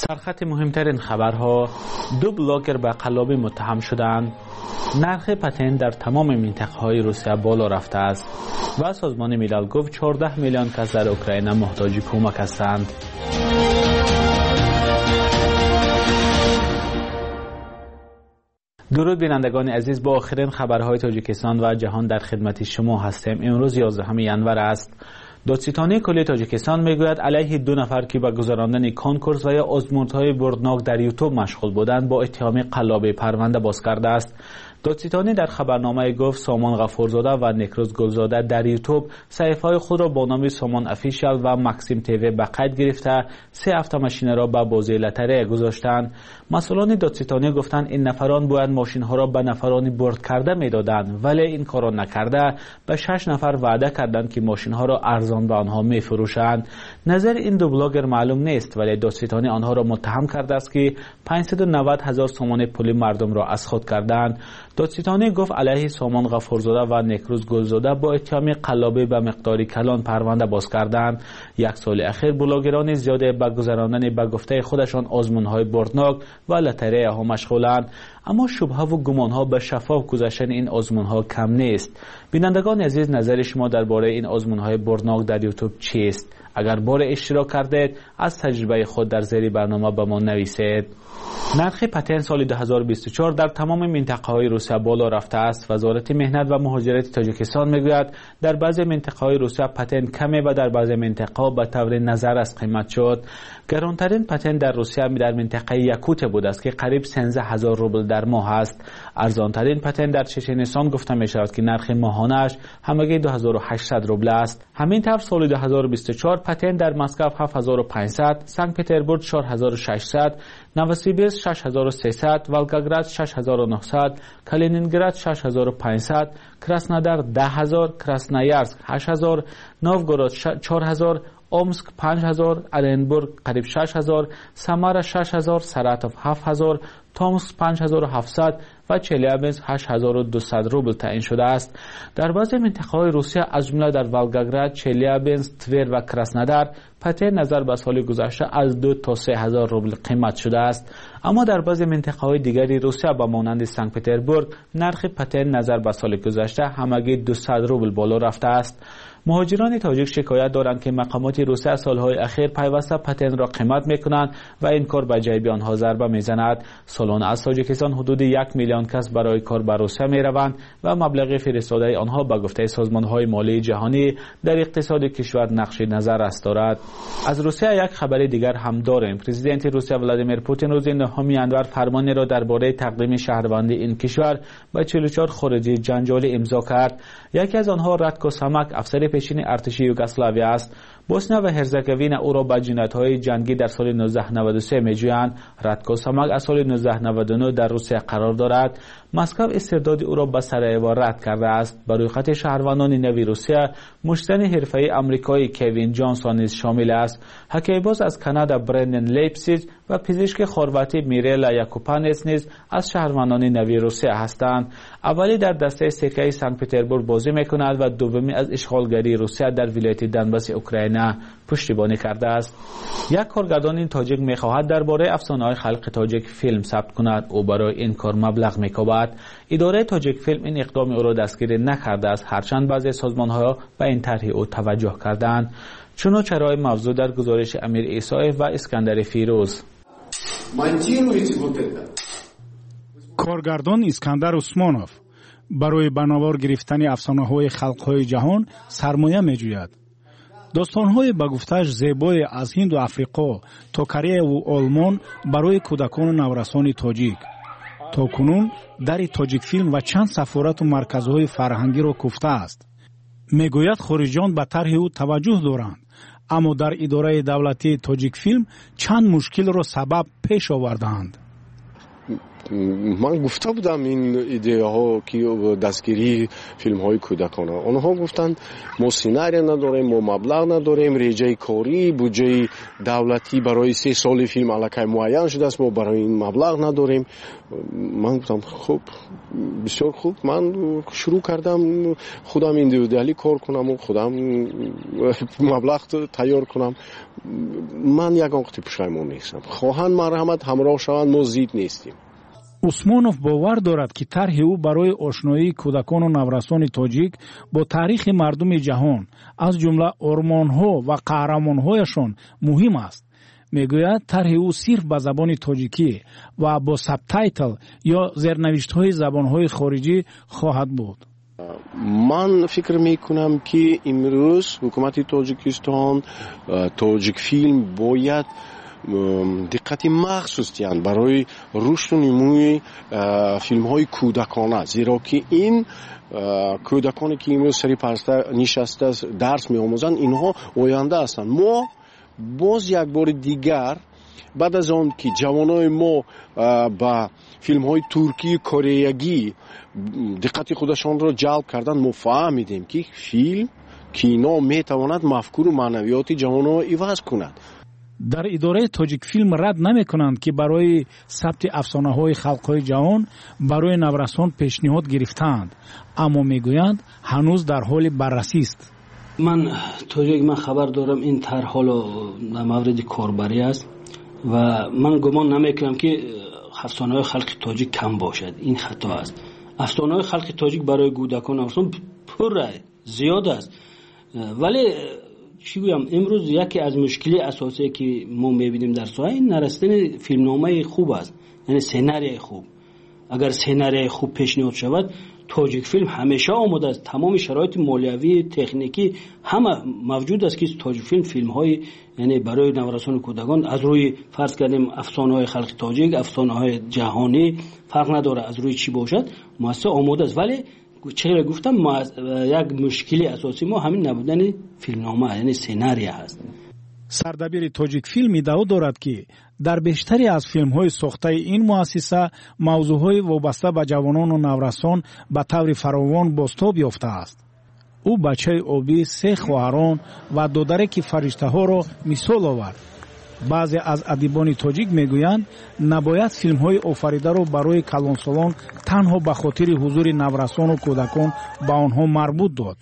سرخط مهمترین خبرها: دو بلاگر به قلابی متهم شدند. نرخ پتن در تمام منطقه‌های روسیه بالا رفته است و سازمان ملل گفت 14 میلیون کس در اوکراین محتاج کمک هستند. درود بینندگان عزیز، با آخرین خبرهای تاجیکستان و جهان در خدمت شما هستیم. امروز 11 ینور است. دادستانی کلی تاجیکستان میگوید علیه 2 نفر که به گذراندن کنکورس و یا آزمون‌های بردناک در یوتیوب مشغول بودند با اتهام قلابی پرونده باز کرده است. دادستانی در خبرنامه گفت سامان غفورزاده و نکروز گلزاده در یوتیوب صحیفه‌های خود را با نام سامان افیشال و ماکسیم تیوی به قید گرفته 3 اتوماشین را به بازی لاتاری گذاشتند. مسئولان دادستانی گفتند این نفران باید ماشین‌ها را به نفرانی برد کرده میدادند، ولی این کار را نکرده به 6 نفر وعده کردند که ماشین‌ها را ارزان به آنها می‌فروشند. نظر این دو بلاگر معلوم نیست، ولی دادستانی آنها را متهم کرده است که 590,000 سوم پول مردم را از خود کردند. دادستانی گفت علیه سامان غفورزاده و نکروز گلزاده با اتهام قلابی به مقداری کلان پرونده باز کردند. 1 سال اخیر بلاگران زیاده به گذراندن به گفته خودشان آزمون‌های بردناک و لاتاری ها مشغولند، اما شبهه و گمان‌ها به شفاف گذشتن این آزمون‌ها کم نیست. بینندگان عزیز، نظر شما درباره این آزمون‌های بردناک در یوتیوب چیست؟ اگر بار اشتراک کردید از تجربه خود در زیر برنامه به ما نویسید. نرخ پتن سال 2024 در تمام منطقه‌های روسیه بالا رفته است. وزارت مهنت و مهاجرت تاجیکستان میگوید در بعضی منطقه‌های روسیه پتن کمی و در بعضی منطقه‌ها به طور نظر از قیمت شد. گرانترین پتن در روسیه در منطقه یاکوت بود است که قریب 13000 روبل در ماه است. ارزانترین پتن در چچنستان گفته می شود که نرخ ماهانش همگی 2800 روبل است. همین طور سال 2024 پتن در مسکو 7500، سنت پترزبورگ 4600، نوسیبیرسک 6300، ولگاگراد 6900، کالینینگراد 6500، کراسنودار 10000، کراسنویارسک 8000، نووگورود 4000، اومسک 5000، اورنبورگ قریب 6000، سامارا 6000، ساراتوف 7000، تومسک 5700 و چلیابینسک 8200 روبل تعیین شده است. در بعضی منطقه‌های روسیه از جمله در ولگاگراد، چلیابینسک، تور و کراسنودار پتن نظر به سال گذشته از 2 تا 3000 روبل قیمت شده است. اما در بعضی منطقه‌های دیگری روسیه با مانند سنت پترزبورگ نرخ پتن نظر به سال گذشته همگی 200 روبل بالا رفته است. مهاجران تاجیک شکایت دارند که مقامات روسیه سالهای اخیر پیوسته پتن را قیمت میکنند و این کار به جیب آنها ضربه میزند. سالانه از تاجیکستان حدود 1 میلیون کس برای کار به روسیه میروند و مبلغ فرستاده آنها به گفته سازمان‌های مالی جهانی در اقتصاد کشور نقش نظر است دارد. از روسیه یک خبر دیگر هم داریم. پرزیدنت روسیه ولادیمیر پوتین روز 9 ینور فرمانی را درباره تقدیم شهروندی این کشور به 44 خارجی جنجالی امضا کرد. یکی از آنها رادکو سامک، افسر پیشین ارتش یوگسلاویا است. بوسنیا و هرزگوینه او را به جنایت‌های جنگی در سال 1993 می‌جویند. رادکو سامک از سال 1999 در روسیه قرار دارد. مسکو استرداد او را به سرایوا رد کرده است. بر روی خط شهروندان نوی روسیه مشتن حرفه‌ای آمریکایی کوین جانسون نیز شامل است. هاکی‌باز از کانادا برندن لیپسیج و پزشک خرواتی میریلا یاکوپانس نیز از شهروندان نوی روسیه هستند. اولی در دسته سکه سنت پترزبورگ بازی می‌کند و دومی از اشغالگری روسیه در ولایت دونباس اوکراین پشتیبانی کرده است. یک کارگردان تاجیک می‌خواهد درباره افسانه‌های خلق تاجیک فیلم ثبت کند. او برای این کار مبلغ می‌کوبد. اداره تاجیک فیلم این اقدام او را دستگیر نکرده است، هرچند بعضی سازمان‌ها به این طرح او توجه کردند. چنانچه رای موضوع در گزارش امیر عیسایف و اسکندر فیروز. کارگردان اسکندر عثمانوف برای بناوار گرفتن افسانه‌های خلق‌های جهان سرمایه می‌جوید. داستان‌های به گفته‌اش زیبای از هند و افریقا تا کره و آلمان برای کودکان و نورسان تاجیک. تا کنون در تاجیک فیلم و چند سفارت و مرکزهای فرهنگی را کوفته است. میگوید خارجیان به طرح او توجه دارند، اما در اداره دولتی تاجیک فیلم چند مشکل را سبب پیش آوردند. من گفته بودم این ایده ها که دستگیری فیلم های کودکانه، آنها گفتند ما سیناری نداریم، ما مبلغ نداریم، ریجه کاری بودجه دولتی برای 3 سال فیلم الکی معین شده است، ما برای این مبلغ نداریم. من گفتم خب بسیار خوب، من شروع کردم خودم ایندیویدوالی کار کنم و خودم مبلغ تیار کنم. من یک وقتی پشیمان نیستم. خواهند مرحمت همراه شوند، ما زید نیستیم. усмонов бовар дорад ки тарҳи ӯ барои ошноии кӯдакону наврасони тоҷик бо таърихи мардуми ҷаҳон аз ҷумла ормонҳо ва қаҳрамонҳояшон муҳим аст. мегӯяд тарҳи ӯ сирф ба забони тоҷикӣ ва бо сабтайтл ё зернавиштҳои забонҳои хориҷӣ хоҳад буд. من فکر میکنم که امروز حکومت تاجیکستان تاجیک فیلم باید دقت مخصوص دیان برای رشد و نموی فیلم های کودکانه، زیرا که این کودکانی که امروز سری پرسته نشسته درس می آموزند اینها آینده هستند. ما باز یک بار دیگر بعد از آن که جوانای ما با فیلم های ترکی کره دقت خودشان را جلب کردن، ما فهمیدیم که فیلم کینو می تواند مفکور و معنویات جوانان عوض کند. дар идораи тоҷик филм рад намекунанд ки барои сабти афсонаҳои халқҳои ҷаҳон барои наврасон пешниҳод гирифтаанд, аммо мегӯянд ҳанӯз дар ҳоли баррасист. ман тоҷик ман хабар дорам ин тарҳоло дар мавриди корбарӣ аст ва ман гумон намекунам ки афсонаҳои халқи тоҷик кам бошад. ин хато аст. афсонаҳои халқи тоҷик барои кӯдакон наврасон пурра зиёд аст. вале چی گویم امروز یکی از مشکلی اساسی که ما میبینیم در ساحه این نرسیدن فیلمنامه خوب است، یعنی سناریوی خوب. اگر سناریوی خوب پیشنهاد شود تاجیک فیلم همیشه آماده است. تمام شرایط مالیوی تکنیکی همه موجود است که تاجیک فیلم های یعنی برای نورسان کودکان از روی فرض کردیم افسانه های خلق تاجیک، افسانه های جهانی فرق نداره از روی چی باشد مؤسسه آماده است. ولی چرا گفتم یک مشکلی اساسی ما همین نبودن فیلمنامه یعنی سناریو هست. سردبیر تاجیک فیلم ادعا دارد که در بیشتری از فیلم‌های ساخته این مؤسسه موضوع‌های وابسته به جوانان و نورسان به طور فراوان بازتاب یافته است. او بچه آبی، 3 خواهران و 2 درک فرشته‌ها را مثال آورد. بعضی از ادیبان تاجیک میگویند نباید فیلم‌های آفریده را برای کلانسالان تنها به خاطر حضور نورسان و کودکان به آنها مربوط داد.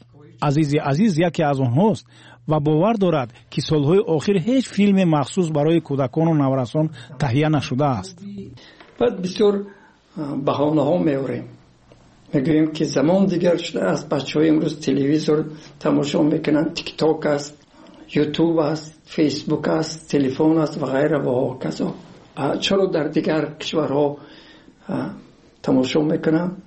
عزیز یکی از آنهاست و باور دارد که سالهای آخر هیچ فیلم مخصوص برای کودکان و نورسان تهیه نشده است. بعد بسیار بهانه‌ها می‌آوریم. میگوییم که زمان دیگر شده است، بچه‌ها امروز تلویزیون تماشا میکنند، تیک تاک است، یوتیوب است، فیسبوک است، تلفن است و غیره و کذا. چرا در دیگر کشورها تماشا میکنند؟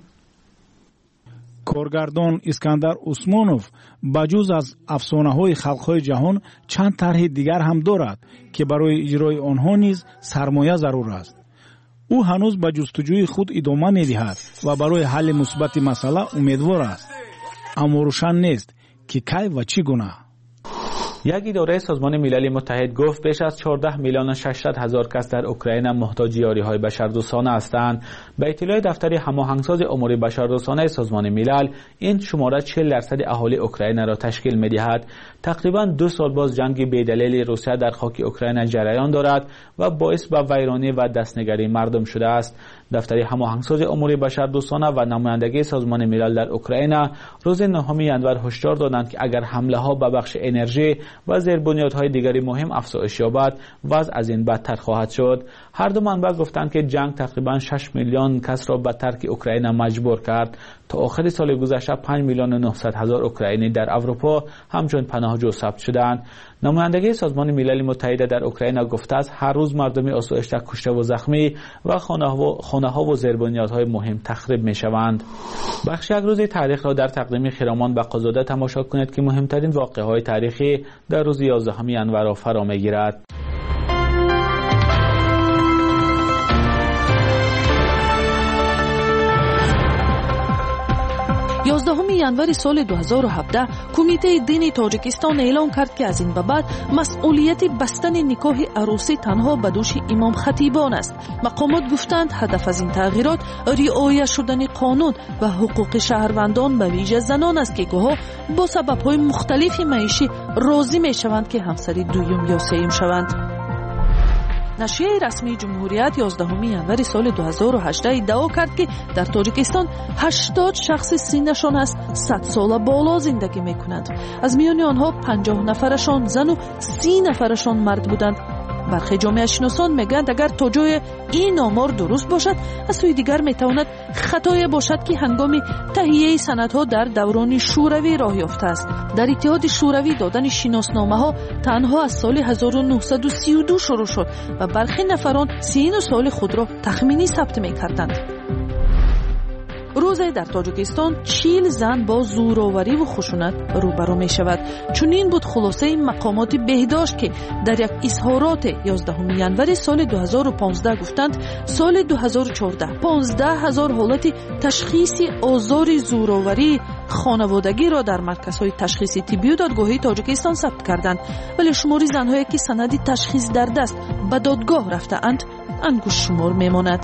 کارگردان اسکندر عثمانوف بجز از افسانه‌های خلق‌های جهان چند طرح دیگر هم دارد که برای اجرای آنها نیز سرمایه ضرور است. او هنوز به جستجوی خود ادامه می‌دهد و برای حل مثبت مسئله امیدوار است. اما روشن نیست که کی و چگونه. یک اداره سازمان ملل متحد گفت بیش از 14,600,000 کس در اوکراین محتاج یاری‌های بشردوستانه هستند. به اطلاع دفتر هماهنگساز امور بشردوستانه سازمان ملل، این شماره 40% اهالی اوکراین را تشکیل می‌دهد. تقریباً 2 سال باز جنگ بی‌دلیل روسیه در خاک اوکراین جریان دارد و باعث به ویرانی و دستنگری مردم شده است. دفتر هماهنگساز امور بشردوستانه و نمایندگی سازمان ملل در اوکراین روز 9 ژانویه هشدار دادند که اگر حمله‌ها به بخش انرژی و زیربنیادهای دیگری مهم افزایش یابد، وضع از این بدتر خواهد شد. هر دو منبع گفتند که جنگ تقریباً 6 میلیون کس را به ترک اوکراین مجبور کرد. تا آخر سال گذشته 5,900,000 اوکراینی در اروپا همچون پناهجو ثبت شدند. نمایندگی سازمان ملل متحد در اوکراین گفته است هر روز مردمی اسوشته کشته و زخمی و خانه‌ها و زیربنیادهای مهم تخریب می‌شوند. بخش یک روز تاریخ را در تقدیم خرامان بقازاده تماشا کنید که مهمترین واقعه‌های تاریخی در روز 11 ژانویه فرا می‌گیرد. 11 11 январи соли 2017 кумитаи дини тоҷикистон эълон кард ки аз ин ба баъд масъулияти бастани никоҳи арӯсӣ танҳо ба дӯши имом хатибон аст. мақомот гуфтанд ҳадаф аз ин тағйирот риоя шудани қонун ва ҳуқуқи шаҳрвандон ба виҷа занон аст ки гоҳо бо сабабҳои мухталифи маишӣ розӣ мешаванд ки ҳамсари дуюм ё сеюм шаванд. нашрияи расмии ҷумҳурият 11 январи соли 2018 иддао кард ки дар тоҷикистон 80 шахси синнашон аз 100 сола боло зиндагӣ мекунанд. аз миёни онҳо 50 нафарашон зану 30 нафарашон мард буданд. бархе ҷомеашиносон мегӯянд агар то ҷое ин омор дуруст бошад, аз сӯи дигар метавонад хатое бошад ки ҳангоми таҳияи санадҳо дар даврони шӯравӣ роҳ ёфтааст. дар иттиҳоди шӯравӣ додани шиносномаҳо танҳо аз соли 1932 шурӯъ шуд ва бархе нафарон сину соли худро тахминӣ сабт мекарданд. рӯзе дар тоҷикистон 40 зан бо зӯроварӣ ва хушунат рӯбарӯ мешавад. чунин буд хулосаи мақомоти беҳдошт ки дар як изҳороте 11 январи соли 2015 гуфтанд соли 2014 15 000 ҳолати ташхиси озори зӯроварии хонаводагиро дар марказҳои ташхиси тиббию додгоҳии тоҷикистон сабт карданд, вале шумори занҳое ки санади ташхис дар даст ба додгоҳ рафтаанд ангушшумор мемонад.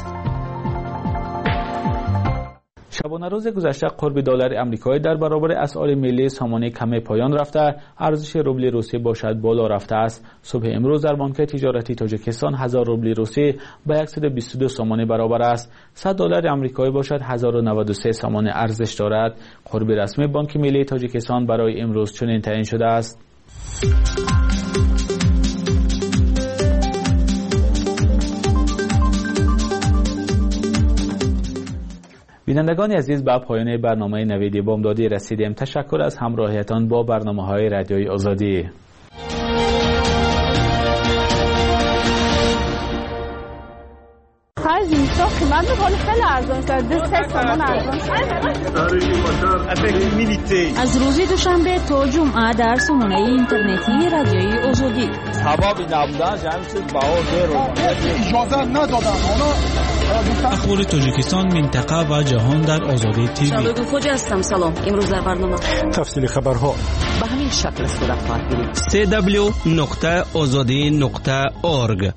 شبانه روز گذشته قرب دلار آمریکایی در برابر اسعار ملی سامانه کم پایان رفته، ارزش روبل روسیه باشد بالا رفته است. صبح امروز در بانک تجارتی تاجیکستان 1000 روبل روسیه به 122 سامانه برابر است. 100 دلار آمریکایی باشد 1093 سامانه ارزش دارد. قرب رسمی بانک ملی تاجیکستان برای امروز چنین تعیین شده است. بینندگان عزیز، به پایان برنامه نوید بامدادی رسیدیم. تشکر از همراهیتان با برنامه‌های رادیوی آزادی. خرج اینجا قیمت خیلی خیلی ارزان شده. 3 تومان ارزان شده. از روز دوشنبه تا جمعه در سامانه اینترنتی رادیوی آزادی. سبب نبودن جمعی چیز باور اجازه ندادن. اخبار تاجیکستان، منطقه و جهان در آزادی تیوی. شالوگو خوجا هستم. سلام. امروز در برنامه تفصیل خبرها به همین شکل صورت خواهد گرفت. www.azadi.org.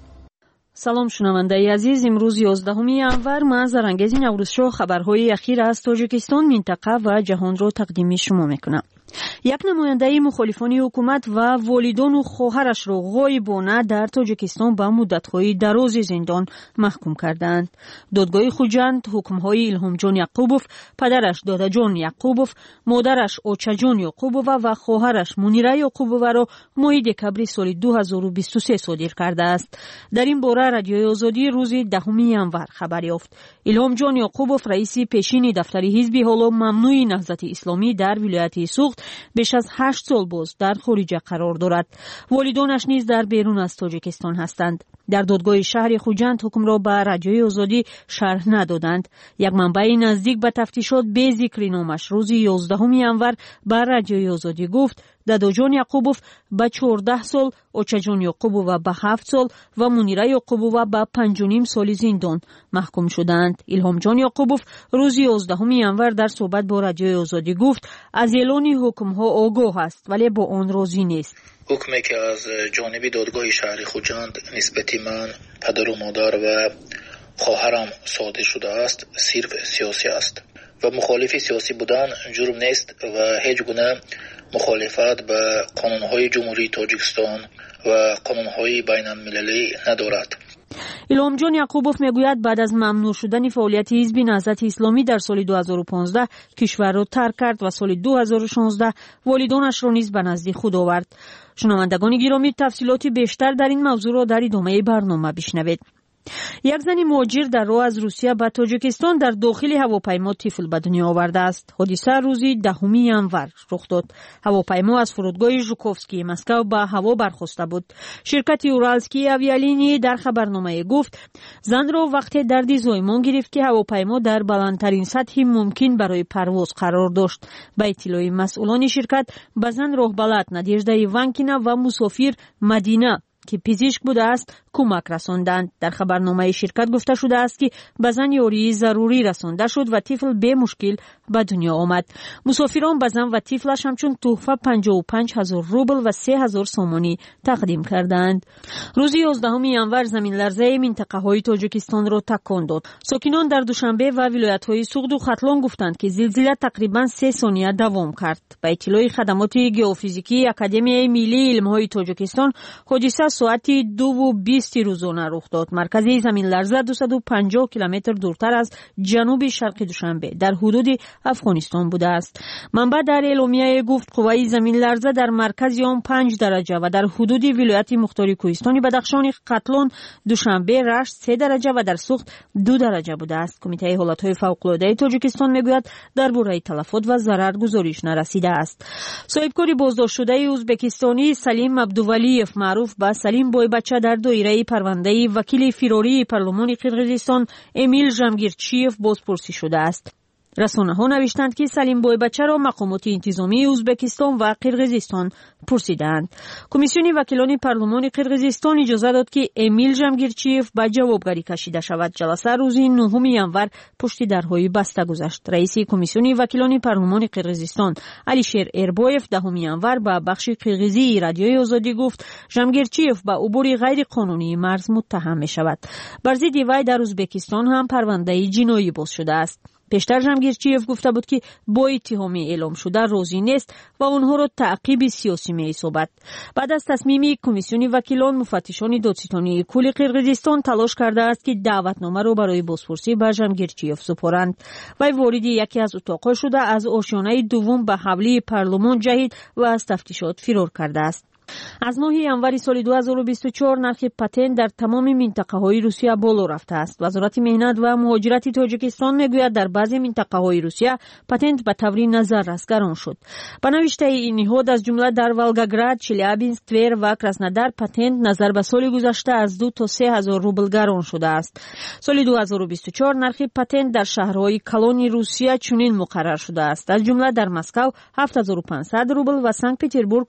سلام شنونده عزیز، امروز 11 ینور ما زرانگیز نوروزشو خبرهای اخیر از تاجیکستان، منطقه و جهان رو تقدیم شما میکنم. یک نماینده مخالفان حکومت و والدان و خواهرش را غایبانه در تاجیکستان به مدت‌های دراز زندان محکوم کردند. دادگاه خوجند حکم‌های ایلهام جان یعقوبوف، پدرش دادا جان یعقوبوف، مادرش اوچا جان یعقوبوف و خواهرش منیره یعقوبوف را ماه دکبر سال 2023 صادر کرده است. در این باره رادیوی آزادی روز 10 ینور خبر یافت. ایلهام جان یعقوبوف رئیس پیشین دفتر حزب حالا ممنوع نهضت اسلامی در ولایت سوخت بیش از 8 سال باز در خارج قرار دارد. والدانش نیز در بیرون از تاجیکستان هستند. در دادگاه شهر خوجند حکم را به رادیوی آزادی شرح ندادند. یک منبع نزدیک به تفتیشات به ذکر نامش روز 11 ینور به رادیوی آزادی گفت دادا جان یعقوبوف به 14 سال، اوچا جان یعقوبوف به 7 سال و منیره یعقوبوف به 5.5 سال زندان محکوم شدند. ایلهام جان یعقوبوف روز 11 ینور در صحبت با رادیوی آزادی گفت از اعلان حکم‌ها آگاه است ولی با آن راضی نیست. حکمی که از جانب دادگاه شهر خوجند نسبت من، پدر و مادر و خواهرم صادر شده است صرف سیاسی است و مخالف سیاسی بودن جرم نیست و هیچ گونه مخالفت به قانون‌های جمهوری تاجیکستان و قانون‌های بین‌المللی ندارد. ایلهام جان یعقوبوف میگوید بعد از ممنوع شدن فعالیت حزب نهضت اسلامی در سال 2015 کشور را ترک کرد و سال 2016 والدانش را نیز به نزد خود آورد. شنوندگان گرامی، تفصیلات بیشتر در این موضوع را در ادامه برنامه بشنوید. یک زن مهاجر در راه از روسیه به تاجیکستان در داخل هواپیما طفل به دنیا آورده است. حادثه روز 10 ینور رخ داد. هواپیما از فرودگاه ژوکوفسکی مسکو به هوا برخاسته بود. شرکت اورالسکی آویالینی در خبرنامه گفت زن را وقتی دردی زایمان گرفت که هواپیما در بلندترین سطح ممکن برای پرواز قرار داشت. به اطلاع مسئولان شرکت به زن راه بلد نادیژدا ایوانکینا و مسافر مدینه که پزشک بوده است کمک رساندند. در خبرنامه شرکت گفته شده است که به زن یاری ضروری رسانده شد و طفل به مشکل به دنیا آمد. مسافران به زن و طفلش همچون تحفه 55,000 روبل و 3,000 سومانی تقدیم کردند. روز 11 ینور زمین لرزه منطقه های تاجیکستان را تکان داد. ساکنان در دوشنبه و ولایت های سوغد و ختلان گفتند که زلزله تقریبا 3 ثانیه دوام کرد. به اطلاع خدمات گئوفیزیکی اکادمی ملی علم های تاجیکستان، حادثه ساعت 2:20 روزانه رخ داد. مرکز زمین لرزه 250 کیلومتر دورتر از جنوب شرق دوشنبه در حدود افغانستان بوده است. منبع در اعلامیه گفت قوه زمین لرزه در مرکز آن 5 درجه و در حدود ولایت مختار کوهستان بدخشان، ختلان، دوشنبه، رشت 3 درجه و در سوخت 2 درجه بوده است. کمیته حالتهای فوق‌العاده تاجیکستان میگوید درباره تلفات و ضرر گزارش نرسیده است. صاحبکار بازداشت شده ازبکستانی سلیم عبدولیف معروف به سلیم بویبچه در دایره پرونده وکیل فراری پارلمان قرقیزستان امیل ژمگیرچیف بازپرسی شده است. رسانه‌ها نوشتند که سلیم بویبچه را مقامات انتظامی ازبکستان و قرقیزستان پرسیدند. کمیسیون وکیلان پارلمان قرقیزستان اجازه داد که امیل ژمگیرچیف به جوابگری کشیده شود. جلسه روز 9 ینور پشت درهای بسته گذشت. رئیس کمیسیون وکیلان پارلمان قرقیزستان علیشیر ایربویف 10 ینور به بخش قرقیزی رادیوی آزادی گفت ژمگیرچیف به عبور غیر قانونی مرز متهم می شود. بر ضد وی در ازبکستان هم پرونده جنایی باز شده است. پیشتر ژمگیرچیف گفته بود که با اتهامی اعلام شده راضی نیست و آنها را تعقیب سیاسی می‌حسابد. بعد از تصمیم کمیسیون وکیلان، مفتشان دادستانی کل قرقیزستان تلاش کرده است که دعوتنامه را برای بازپرسی به ژمگیرچیف سپارند. وی وارد یکی از اتاق‌ها شده از آشیانه دوم به حوله پارلمان جهید و از تفتیشات فرار کرده است. از ماه ینور سال 2024 نرخ پتنت در تمام منطقه های روسیه بالا رفته است. وزارت مهنت و مهاجرت تاجیکستان میگوید در بعضی منطقه های روسیه پتنت به طور نظررس گران شد. به نوشته این نهاد از جمله در ولگاگراد، چلیابینسک، تور و کراسنودار پتنت نظر به سال گذشته از 2 تا 3,000 روبل گران شده است. سال 2024 نرخ پتنت در شهرهای کلان روسیه چنین مقرر شده است. از جمله در مسکو 7,500 روبل و سنت پترزبورگ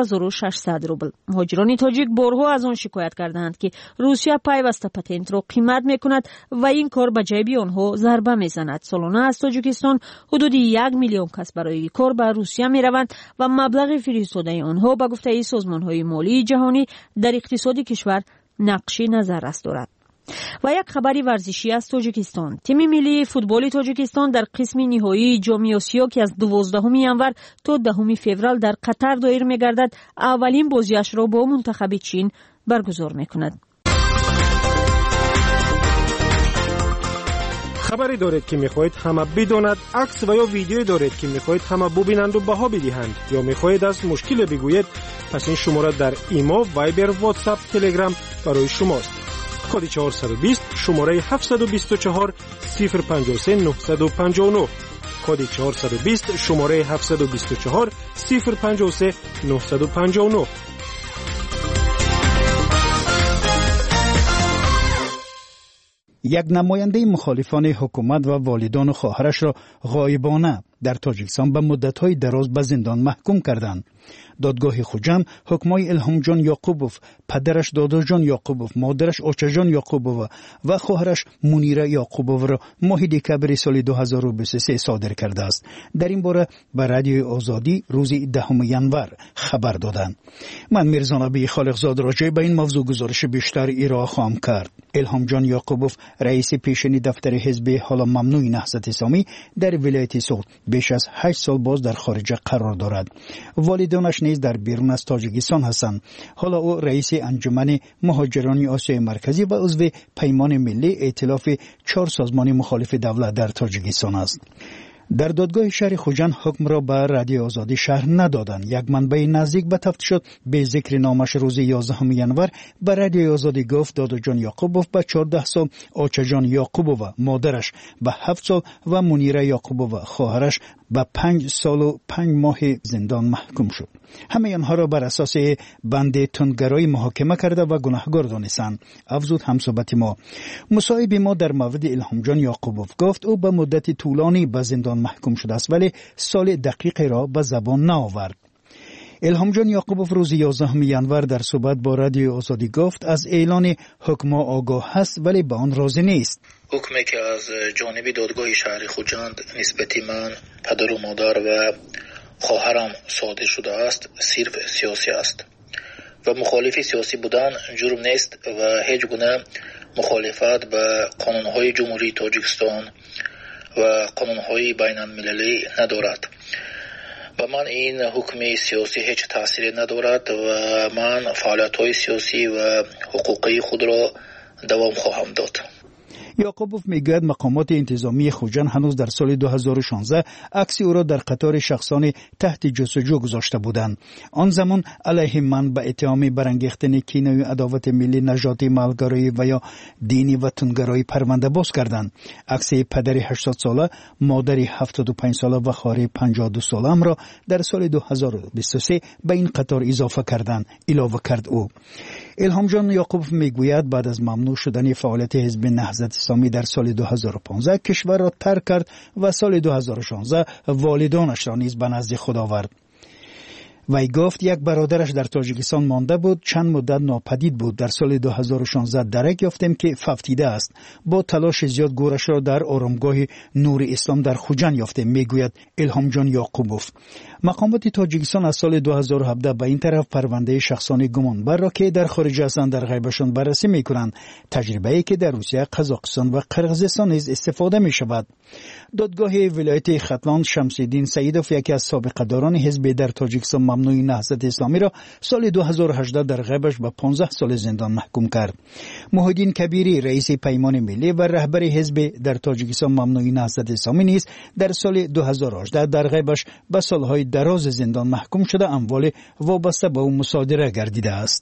4,600 روبل. مهاجران تاجیک بارها از آن شکایت کردند که روسیه پیوسته پتنت را قیمت میکند و این کار به جیب آنها ضربه میزند. سالانه از تاجیکستان حدود 1 میلیون کس برای کار به روسیه میروند و مبلغ فرستاده آنها به گفته سازمان‌های مالی جهانی در اقتصاد کشور نقش نظررس دارد. و یک خبری ورزشی از تاجیکستان. تیم ملی فوتبال تاجیکستان در قسم نهایی جام آسیا که از 12 ینور تا 10 فوریه در قطر دایر می‌گردد، اولین بازیش را با منتخب چین برگزار می‌کند. خبری دارید که می‌خواهید همه بداند، عکس و یا ویدیویی دارید که می‌خواهید همه ببینند و بها بدهند، یا می‌خواهید از مشکل بگویید، پس این شماره در ایمو، وایبر، واتساپ، تلگرام برای شماست. کد 420 شماره 724 053 959. کد 420 شماره 724 053 959. یک نماینده مخالفان حکومت و والدان و خواهرش را غایبانه در تاجیکستان به مدت‌های دراز به زندان محکوم کردند. دادگاه خوجند حکمای الهام جان یعقوبوف، پدرش دادا جان یعقوبوف، مادرش آچا جان یعقوبوف و خواهرش منیره یعقوبوف را ماه دکبر سال 2023 صادر کرده است. در این باره به رادیو آزادی روز 10 ینور خبر دادند. من میرزا نبی خالقزاد راجع به این موضوع گزارش بیشتر ارائه خواهم کرد. الهام جان یعقوبوف رئیس پیشین دفتر حزب حالا ممنوع نهضت اسلامی در ولایت سوغد بیش از 8 سال باز در خارج قرار دارد. والدانش نیز در بیرون از تاجیکستان هستند. حالا او رئیس انجمن مهاجران آسیای مرکزی و عضو پیمان ملی ائتلاف 4 سازمان مخالف دولت در تاجیکستان است. در دادگاه شهر خوجند حکم را به رادیو آزادی شهر ندادند. یک منبع نزدیک به تفتیشات به ذکر نامش روز 11 ینور به رادیو آزادی گفت دادا جان یعقوبوف به 14 سال، آچا جان یعقوبوف مادرش به 7 سال و منیره یعقوبوف خواهرش به 5 سال و 5 ماه زندان محکوم شد. همه آنها را بر اساس بند تندگرایی محاکمه کرده و گناهکار دانستند. افزود همصحبت ما. مصاحب ما در مورد الهام جان یعقوبوف گفت او به مدت طولانی به زندان محکوم شده است ولی سال دقیقی را به زبان نآورد. الهام جان یعقوبوف روز 11 ینور در صحبت با رادیو آزادی گفت از اعلان حکم آگاه هست ولی به آن راضی نیست. حکمی که از جانب دادگاه شهر خوجند نسبت من، پدر و مادر و خواهرم صادر شده است صرف سیاسی است و مخالف سیاسی بودن جرم نیست و هیچ گونه مخالفت به قانونهای جمهوری تاجیکستان و قانونهای بین المللی ندارد. و من این حکم سیاسی هیچ تأثیری ندارد و من فعالیت‌های سیاسی و حقوقی خود را دوام خواهم داد. یعقوبوف میگوید مقامات انتظامی خوجند هنوز در سال 2016 عکس او را در قطار شخصان تحت جستجو گذاشته بودند. آن زمان علیه من به اتهام برانگیختن کینه و عداوت ملی، نژادی، ملگرایی و یا دینی و تندگرایی پرونده باز کردند. عکس پدر 80 ساله، مادر 75 ساله و خواهر 52 ساله را در سال 2023 به این قطار اضافه کردند. علاوه کرد او. الهام جان یعقوبوف میگوید بعد از ممنوع شدن فعالیت حزب نهضت اسلامی در سال 2015 کشور را ترک کرد و سال 2016 والدانش را نیز به نزد خود آورد. وی گفت یک برادرش در تاجیکستان مانده بود، چند مدت ناپدید بود. در سال 2016 درک یافتیم که فوتیده است. با تلاش زیاد گورش را در آرامگاه نور اسلام در خوجند یافتیم، میگوید الهام جان یعقوبوف. مقامات تاجیکستان از سال 2017 به این طرف پرونده شخصان گمانبر را که در خارج هستند در غیبشان بررسی میکنند. تجربه‌ای که در روسیه، قزاقستان و قرقیزستان نیز استفاده می شود. دادگاه ولایت ختلان شمس‌الدین سیدوف، یکی از سابقه‌داران حزب در تاجیکستان ممنوع نهضت اسلامی را سال 2018 در غیبش به 15 سال زندان محکوم کرد. محیدین کبیری، رئیس پیمان ملی و رهبر حزب در تاجیکستان ممنوع نهضت اسلامی نیز در سال 2018 در غیبش به سالهای دراز زندان محکوم شده، اموال وابسته به او مصادره گردیده است.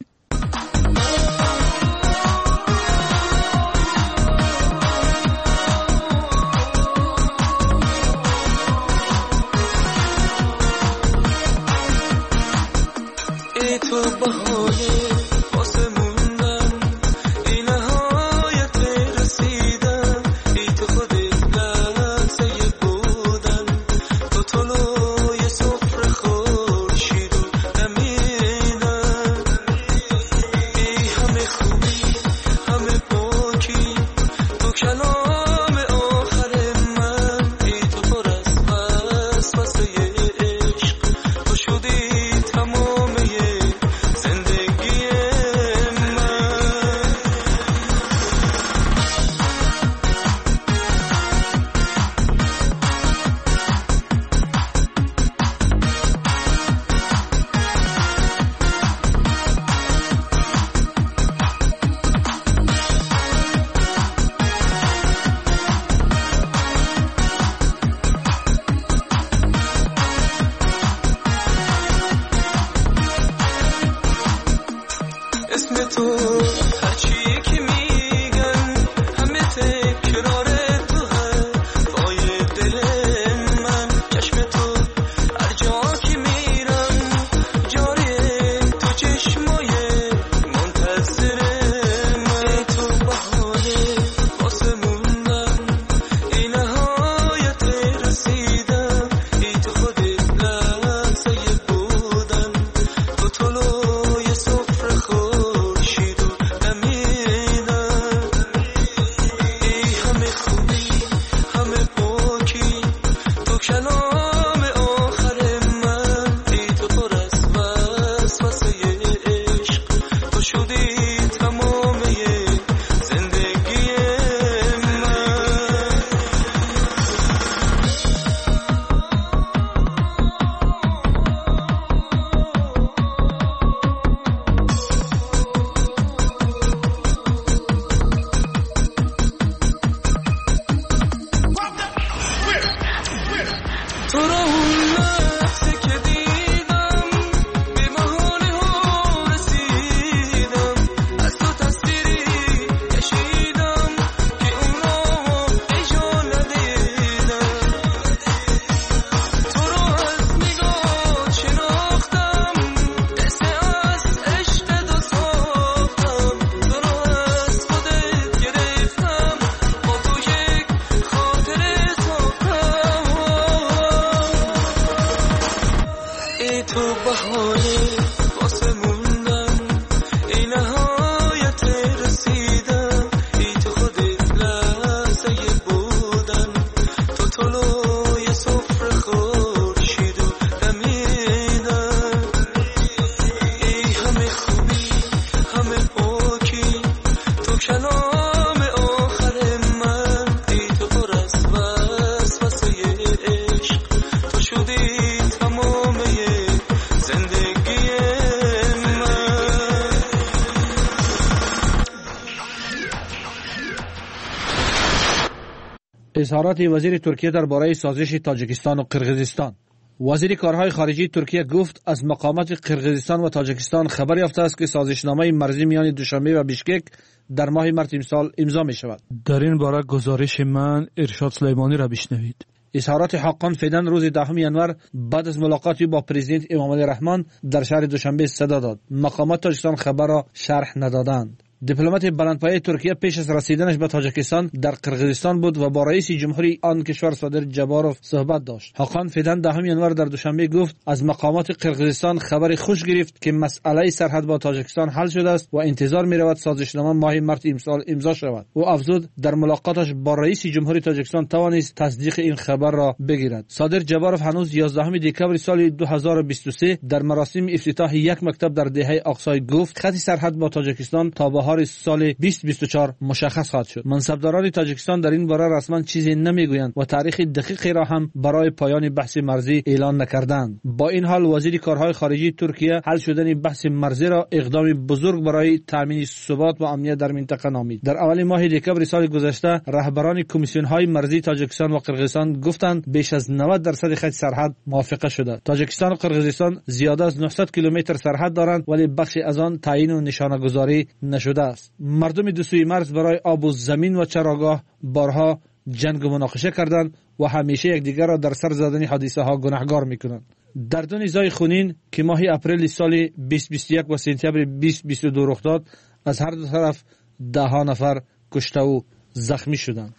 اظهارات وزیر ترکیه درباره سازش تاجیکستان و قرقیزستان. وزیر کارهای خارجی ترکیه گفت از مقامات قرقیزستان و تاجیکستان خبر یافته است که سازشنامه مرزی میان دوشنبه و بیشکک در ماه مارس امسال امضا می شود. در این باره گزارش من ارشاد سلیمانی را بشنوید. اظهارات حاقان فیدن روز 10 ینور بعد از ملاقاتی با پرزیدنت امامعلی رحمان در شهر دوشنبه صدا داد. مقامات تاجیکستان خبر را شرح ندادند. دیپلمات بلندپایه ترکیه پیش از رسیدنش به تاجیکستان در قرقیزستان بود و با رئیس جمهوری آن کشور صادر جباروف صحبت داشت. حاقان فیدن 10 ینور در دوشنبه گفت از مقامات قرقیزستان خبر خوش گرفت که مسئله سرحد با تاجیکستان حل شده است و انتظار می رود سازشنامه ماه مارس امسال امضا شود. او افزود در ملاقاتش با رئیس جمهوری تاجیکستان توانست تصدیق این خبر را بگیرد. صادر جباروف هنوز 11 دکبر سال 2023 در مراسم افتتاح یک مکتب در دهه اقصای گفت خط سرحد با تاجیکستان تا بهار سال 2024 مشخص خواهد شد. منصبداران تاجیکستان در این باره رسما چیزی نمیگویند و تاریخ دقیقی را هم برای پایان بحث مرزی اعلان نکردند. با این حال وزیر کارهای خارجی ترکیه حل شدن بحث مرزی را اقدامی بزرگ برای تامین ثبات و امنیت در منطقه نامید. در اول ماه دکبر سال گذشته رهبران کمیسیون های مرزی تاجیکستان و قرقیزستان گفتند بیش از 90% خط سرحد موافقه شده. تاجیکستان و قرقیزستان زیاده از 900 کیلومتر سرحد دارند ولی بخشی از آن تعیین و نشانه گذاری نشده است. مردم دو سوی مرز برای آب و زمین و چراگاه بارها جنگ و مناقشه کردند و همیشه یکدیگر را در سر زدن حادثه ها گناهکار میکنند. در دو نزاع خونین که ماه اپریل سال 2021 و سپتامبر 2022 رخ داد از هر دو طرف 10 نفر کشته و زخمی شدند.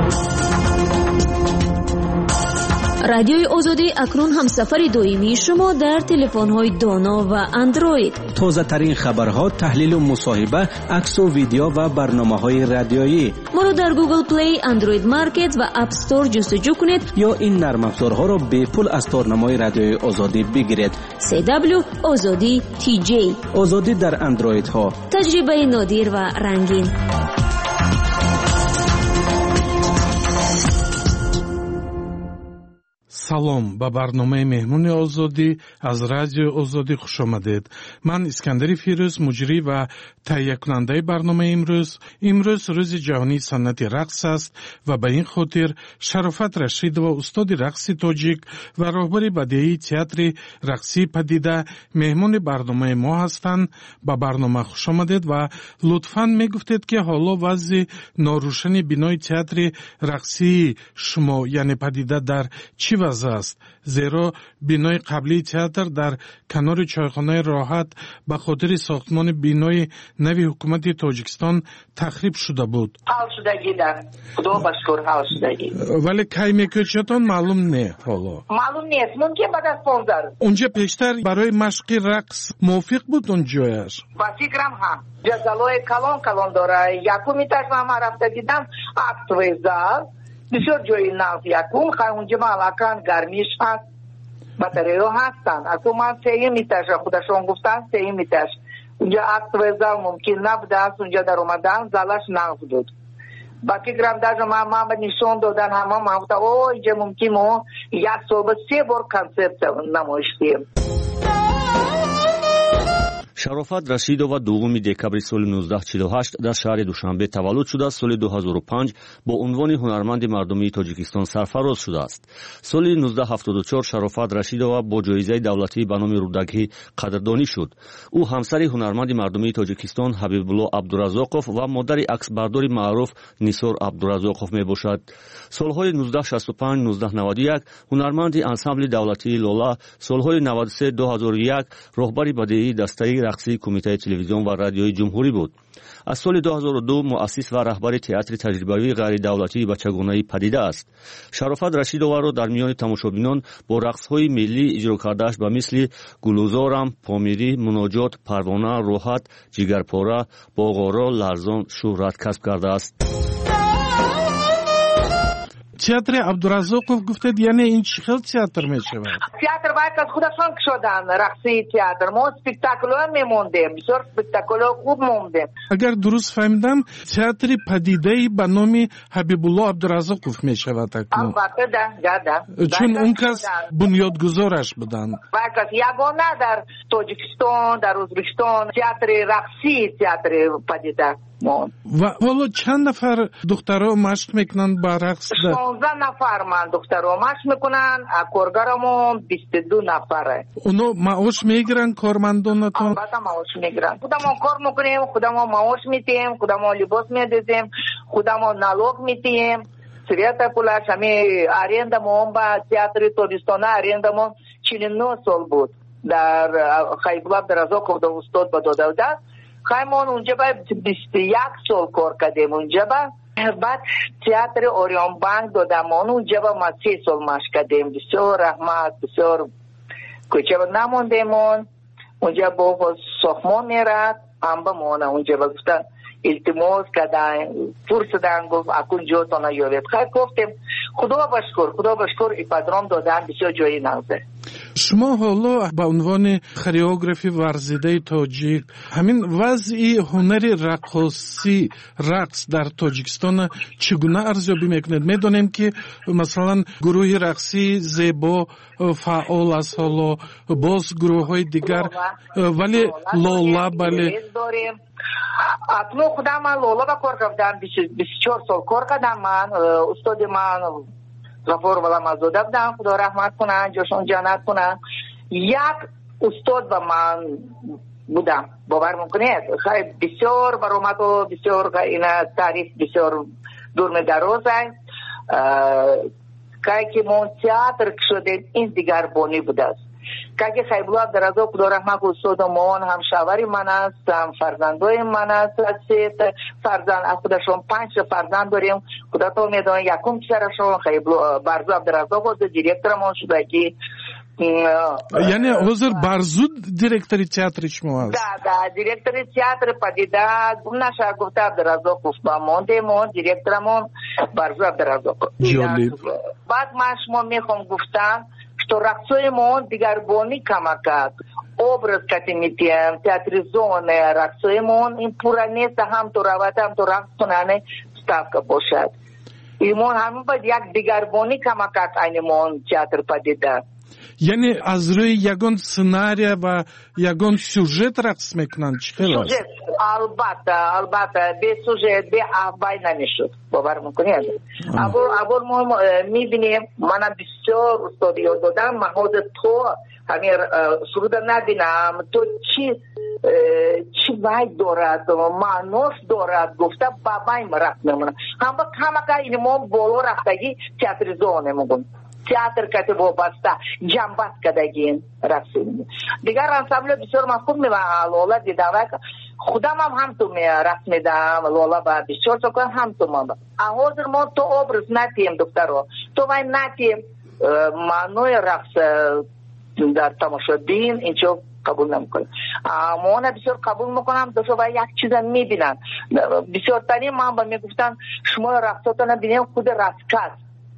رادیوی آزادی اکنون همسفر دائمی شما در تلفن‌های دانا و اندروید. تازه ترین خبرها، تحلیل و مصاحبه، عکس و ویدیو و برنامه‌های رادیویی. ما رو در گوگل پلی، اندروید مارکت و اپ استور جستجو کنید یا این نرم افزارها را به پول از تارنمای رادیوی آزادی بگیرید. CW آزادی TJ. آزادی در اندروید ها. تجربه نادر و رنگین. салом ба барномаи меҳмони озодӣ аз радиои озодӣ хушомадед. ман искандари фирӯз муҷрӣ ва таҳиякунандаи барномаи имрӯз рӯзи ҷаҳонии санъати рақс аст ва ба ин хотир шарофат рашидова устоди рақси тоҷик ва роҳбари бадеии театри рақсии падида меҳмони барномаи мо ҳастанд. ба барнома хушомадед ва лутфан мегуфтед ки ҳоло вазъи норӯшани бинои театри рақсии шумо яъне падида дар чӣ вазъ аст? зеро бинои қаблии театр дар канори чойхонаи роҳат ба хотири сохтмони бинои нави ҳукумати тоҷикистон тахриб шуда буд. ҳал шудагида худо ба шукр ҳал шудагӣ. вале кай мекӯчатон маълум не ҳоло. маълум нест. мумкин баъд аз 15 рӯз. унҷа пештар барои машқи рақс мувофиқ буд он ҷояш? ба фикрам ҳам. ҷазалои калон дора. якум этажа ман рафта дидам актовый зал. بسیار جای نقض یکم خواهی اونجا مالکان گرمیش هست بطریو هستن اکنون من سهیم ایتش خودشون گفتن سهیم ایتش اونجا اکت و زال ممکن نبوده است اونجا در اومدن زالش نقض بود با فکرم داشت من به نشون دادن همه من گفتم اینجا ممکن ما یک صبح 3 بار کنسرت نمایشیم. شرافت رشیدова 2 دکبر سال 1948 در شهر دوشنبه تولد شده. سال 2005 با عنوان هنرمند مردمی تاجیکستان سرفراز شده است. سال 1974 شرافت رشیدова با جایزه دولتی به نام رودکی قدردانی شد. او همسر هنرمند مردمی تاجیکستان حبیبالله عبدالرزاقوف و مادر عکسبردار معروف نیسار عبدالرزاقوف میباشد. سالهای 1965 1991 هنرمند انسامبل دولتی لالا، سالهای 93 2001 راهبر بدیعی دسته رقصی کمیته تلویزیون و رادیوی جمهوری بود. از سال 2002 مؤسس و رهبر تئاتر تجربوی غیر دولتی بچگانه پدیده است. شرافت رشیدова را در میان تماشابینان با رقص‌های ملی اجرا کرده‌اش به مثل گلوزارم، پامیری، مناجات، پروانه، روحت، جگرپاره، باغارا، لرزان شهرت کسب کرده است. театр Абдуразоқов гуфтед, яъне ин чӣ хел театр мешавад? театр باید از خودشان شدن رقصی театр. ما спектакл‌ها می‌موندیم. بسیار спектакл‌ها خوب موندیم. اگر درست فهمیدم театри падидаи ба номи Ҳабибулло Абдуразоқов мешавад акнун. البته да. чун он кас бунёдгузораш буданд. باید یگانه در تاجیکستان، در ازبکستان театри رقصی театри падида و حالا چند نفر دخترها مشق میکنن با رقص؟ 16 نفر من دخترها مشق میکنن. کارگرامون 22 نفره. اونو معاش میگیرن کارمندانتون؟ البته معاش میگیرن. خودمون کار میکنیم، خودمون معاش میدیم، خودمون لباس میدیم، خودمون نالوگ میدیم. سریعت پولش همه آریندمون با تئاتر تابستانه آریندمون 49 سال بود. در خیبر عبدالرزاق استاد به داده بود. خیمون اونجا با 21 سال کار کردیم اونجا با. بعد تئاتر اوریون بانک دادمون اونجا با ما 3 سال مشق کردیم. بسیار رحمت، بسیار کوچه با نموندیمون. اونجا با ساختمان میرد هم با مونه اونجا با گفتن التماس کردن فرصدن گفت اکون جاتون یاوید. خیلی گفتیم خدا بشکر ایپادرام دادن بسیار جایی نازه. شما حالا به عنوان خریوگرافی ورزیده تاجیک همین وضعی هنر رقاصی رقص در تاجیکستان چگونه ارزیابی میکنید؟ میدونیم که مثلا گروه رقصی زیبا فعال است، حالا باز گروه های دیگر ولی لالا بله اکنون خودم من لالا با کار کردم 24 سال کار کردم. من استاد من غفور والا مزوده بودم، خدا رحمت کنن جاشون جنت کنن. یک استاد با من بودم، باور میکنید خیلی بسیار برآمد و بسیار این تعریف بسیار دور می دراز است. که من تئاتر شدیم این دیگر بانی بوده است. که خیبر عبدالرزاق خدا رحمت استاد من هم شوهر من است، هم فرزندای من است. فرزند از خودشون 5 فرزند داریم. خدا تو میدونه یکم پسرشون خیبر عبدالرزاق و دیرکتور من شده که یعنی حضور برزود دیرکتوری تئاتر شما هست؟ ده دیرکتوری تئاتر پدیده گمنا شاگفته عبدالرزاق گفت با موندیمون دیرکتورمون برزود عبدالرزاق. بعد من شما میخوام گفتم что раксоемон дигарбони камакад образ катимитием театризоне раксоемон ин пура нест ҳам то равата ҳам то рақс кунане ставка бошад. имон ҳамин баъд як дигарбонӣ камакад айнимон театр падида. یعنی از روی یگان سناریه و یگان سوژت رقص میکنن چی خیلی است؟ سوژت البته به سوژت به افبای نمیشد باور میکنید. اگر ما میبینیم منم بسیار استاد یاد دادم محاض تو همین سرود نبینم تو چی وای دارد معناش دارد گفته بابایم رقص میمونه هم با کمکه این ما بالا رفتگی تئاتریزونه میگن تئاتر کتی وابسته جنبت کدگین رقصیم دیگر انسامبل بسیار مفهوم میبینم لالا دیدم خودم هم تو رقص میدم لالا با بسیار سکن هم تو من حاضر ما تو obraz نتیم دکترو تو وای نتیم معنای رقص در تماشابین اینجا قبول نمیکنم. مانا بسیار قبول میکنم دو شما یک چیز میبینن بسیار تانی من با میگفتن شما رقصاتو نبینیم خود رقص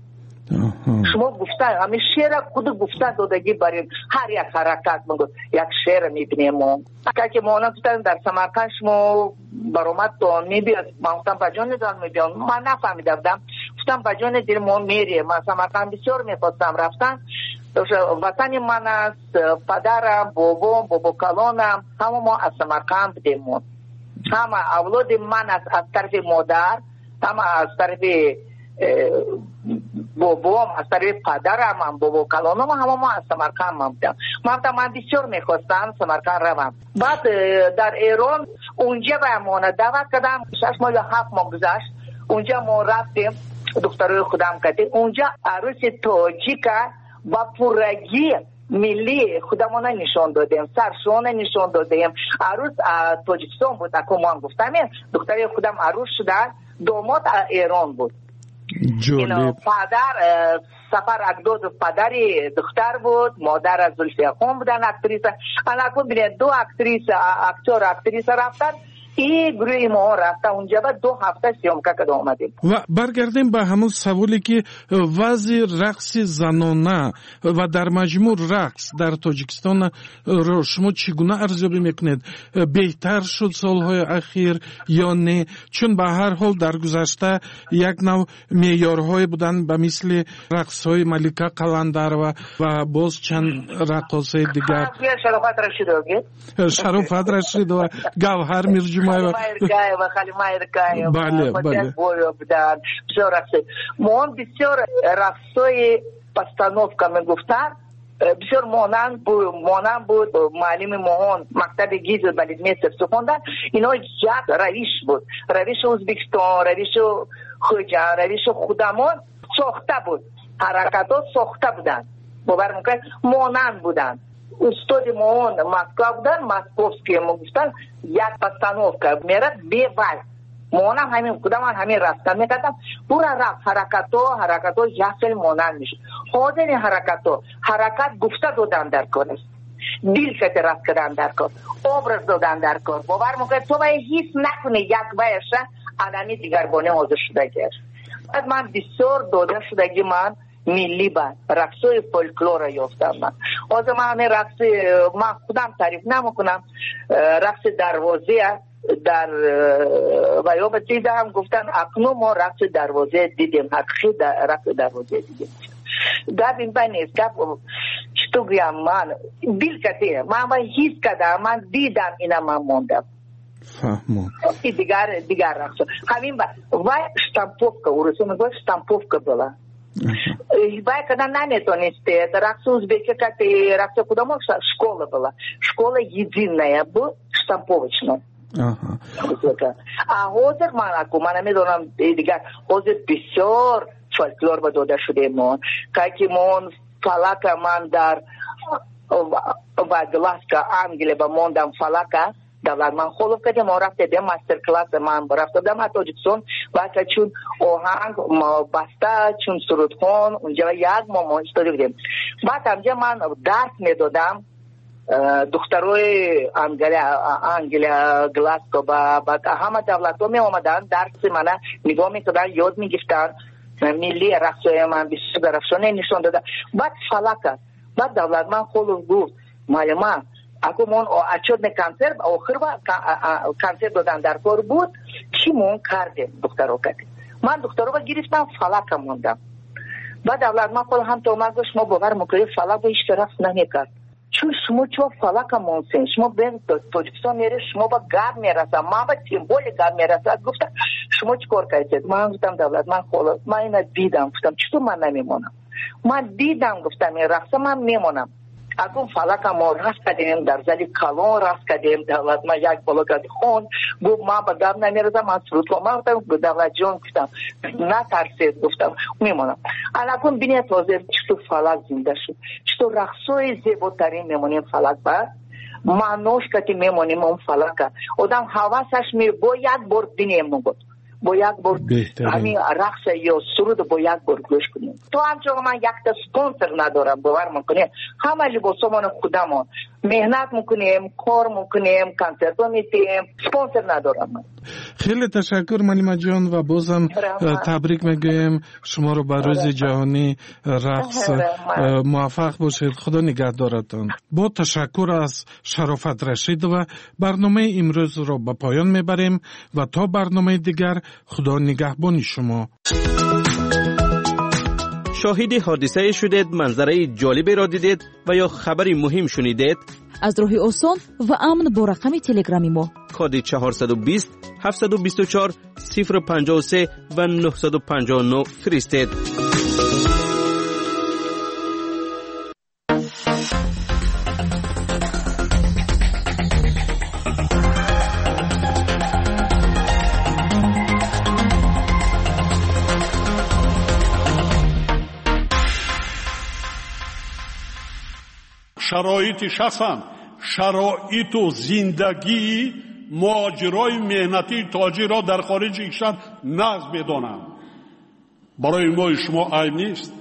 شما گفتن همین شعر خود گفتن دادگی بریم هر یک حرکت میگو یک شعر میبینیم ما که ما گفتن در سمرقند شما برآمد تو میبینید من گفتم بجان دارم میبینم من نفهمیده بودم گفتم بجان دیر ما میریم من سمرقند بسیار میخواستم رفتن وطن من است پدرم بابا کلانم همه ما از سمرقند بودیم همه اولاد من از طرف مادر همه از طرف بابام از طرف پدرم هم بابا کلانم همه ما از سمرقند بودم من بسیار میخواستم سمرقند روم بعد در ایران اونجا به امانه دعوت کردم 6 ماه یا 7 ماه گذشت اونجا ما رفتیم دخترای خودم کردیم اونجا عروس تاجیک با پورگی ملی خودمون نشون دادیم سرشون نشون دادیم عروس تاجیکستان بود اکو ما هم گفتم دختری خودم عروس شده داماد ایران بود جالب پدر سفر اکدود پدری دختر بود مادر از زلفیه خون بودن اکتریس اکو بینید 2 اکتریس رفتن این گروه ما رفته اونجا با 2 هفته سیامکه کده آمدیم و برگردیم به همون سوالی که وضع رقص زنانه و در مجموع رقص در تاجیکستان را شما چگونه ارزیابی میکنید؟ بهتر شد سالهای اخیر یا نه؟ چون به هر حال در گذشته یک نوع معیارهای بودن به مثل رقصهای ملکه قلندر و باز چند رقاصه دیگر شرافت رشید و گوهر میرجو بله بسیار رقص مون بسیار رقصای پستانوفکا میگفتن بسیار مانند بود معلم مهان مکتب گیز بلیدمیستر سخوندن اینا یک روش بود روش ازبکستان روش خوجان روش خودمان ساخته بود حرکات ساخته بودن باور میکنید مانند بودن استاد مهان مسکو بودن مسکوفسکی میگفتن یک پستانوفکا میرد به وال مانم همین خودم همین رفتن میکردم پورا رفت حرکاتو یخل مانند میشه حاضر این حرکت گفته دادن در کار است دیل که رفت کردن در کار obraz دادن در کار باور میکنید تو باید هیچ نکنه یک بایشه آدمی دیگر بانه حاضر شدگی است بعد من بسیار داده شدگی من ملی با رقصای فولکلور یافتم من حاضر من همین رقص من خودم تعریف نمیکنم رقص دروازه در ویوب دیده هم گفتن اکنون ما رقص دروازه دیدیم حقیقی رقص دروازه دیدیم در این بین نیست که چطور گویم من بیل کتیه من باید حیث کدم من دیدم اینا من موندم فهمون دیگر رقص همین باید شتامپوفکا ورسو میگوید شتامپوفکا بلا باید کدن نمیتونسته رقص узбеки کتی رقص کدام школа была школа единая بود штамповочная حاضر من میدونم دیگر حاضر بسیار فولکلور با داده شده من که من فلک من در وادلاسکا انگلی با موندم فلک دولت من خلوف کردیم ما رفته دیم مستر کلاس من رفته دیم تاجیکستان و چون آهنگ بسته چون سرودخون اونجا یک ما استودیو بودیم بعد همجا من درس میدادم دخترای انگلیا گلاسکو با همه دولت ها می آمدن درس من نگاه میکردن یاد میگفتن ملی رقصای من بسیار درخشانه نشان دادن بعد فلک بعد دولت من خلوف گفت معلومه اگه من اچود کنسر آخر با کنسر دادن در کار بود چی من کردیم دخترها کردیم من دخترها گرفتم فلک موندم بعد دولت من خود هم تو اومد گوش ما باور میکنیم فلک به هیچ طرف نمیکرد چون شما چوا فلک مونسین شما به تاجیکستان میره شما با گرد میرسه من با سیمبول گرد میرسه گفتم شما چی کار کردید من گفتم دولت من خلاص من اینا دیدم گفتم چطور من نمیمونم من دیدم گفتم این رقصه من میمونم اگه فلک ما رست کردیم در زلی کلان رست کردیم دولت ما یک بالا کرد خون گفت من با گرد نمیرسم من سرود کنم من گفتم دولت جان گفتم نه ترسید گفتم میمونم الان بینید تازه چطور فلک زنده شد چطور رقصای زیباترین میمونیم فلک بعد معنوش که میمونیم اون فلک آدم حواسش میره با یک بار بینیم نگود با یک بار همین رقص یا سرود با یک بار گوش کنیم تو همچنان من یک تا سپانسر ندارم باور میکنیم همه لباسمون خودمون مهنت میکنیم کار میکنیم کنسرت میتیم سپانسر ندارم من. خیلی تشکر معلم جان و بازم تبریک میگویم شما رو بر روز جهانی رقص موفق باشید خدا نگهدارتان با تشکر از شرافت رشید و برنامه امروز رو به پایان میبریم و تا برنامه دیگر خدا نگهبان شما. شاهد حادثه شدید منظره جالبی را دیدید و یا خبری مهم شنیدید از راه آسان و امن با رقم تلگرامی ما کد 420 724 053 و 959 فرستید. شرایط شخصم شرایط و زندگی ماجرای مهنتی تاجر را در خارج کشور نقض بدانم برای ما شما عیب نیست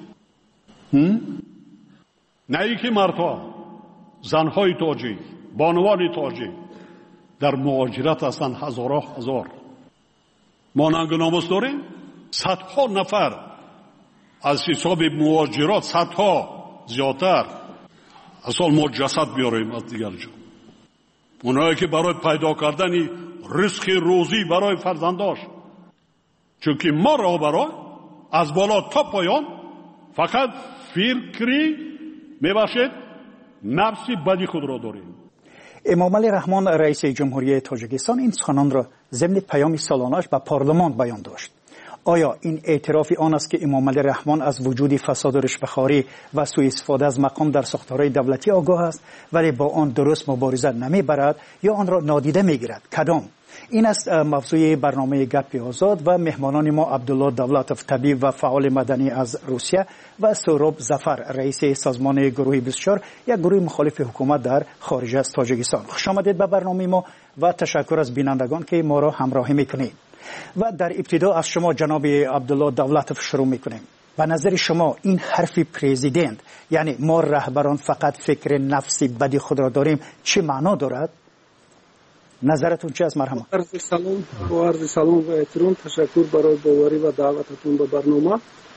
نه ای که مردها زنهای تاجر بانوان تاجر در مهاجرت هستند هزارها هزار ما ننگ و ناموس داریم صدها نفر از حساب مهاجرات صدها زیادتر اصلا ما جسد بیاریم از دیگر جا اونایی که برای پیدا کردن رزق روزی برای فرزنداش چون که ما را برای از بالا تا پایان فقط فکری میباشد نفسی بدی خود را داریم امامعلی رحمان رئیس جمهوری تاجیکستان این سخنان را ضمن پیام سالانه‌اش به پارلمان بیان داشت. آیا این اعتراف آن است که امامعلی رحمان از وجود فساد و رشوه‌خواری و سوء استفاده از مقام در ساختارهای دولتی آگاه است ولی با آن درست مبارزه نمیبرد یا آن را نادیده میگیرد؟ کدام؟ این است موضوع برنامه گپ آزاد و مهمانان ما عبدالله دولتوف، طبیب و فعال مدنی از روسیه و سهراب ظفر، رئیس سازمان گروه 24، یک گروه مخالف حکومت در خارج از تاجیکستان. خوش آمدید به برنامه ما و تشکر از بینندگان که ما را همراهی میکنید. و در ابتدا از شما جناب عبدالله دولتوف شروع میکنیم. به نظر شما این حرف پرزیدنت، یعنی ما رهبران فقط فکر نفسی بدی خود را داریم، چه معنا دارد؟ نظرتون چه است؟ مرحبا. عرض سلام و احترام. تشکر برای باوری و دعوتتون به برنامه.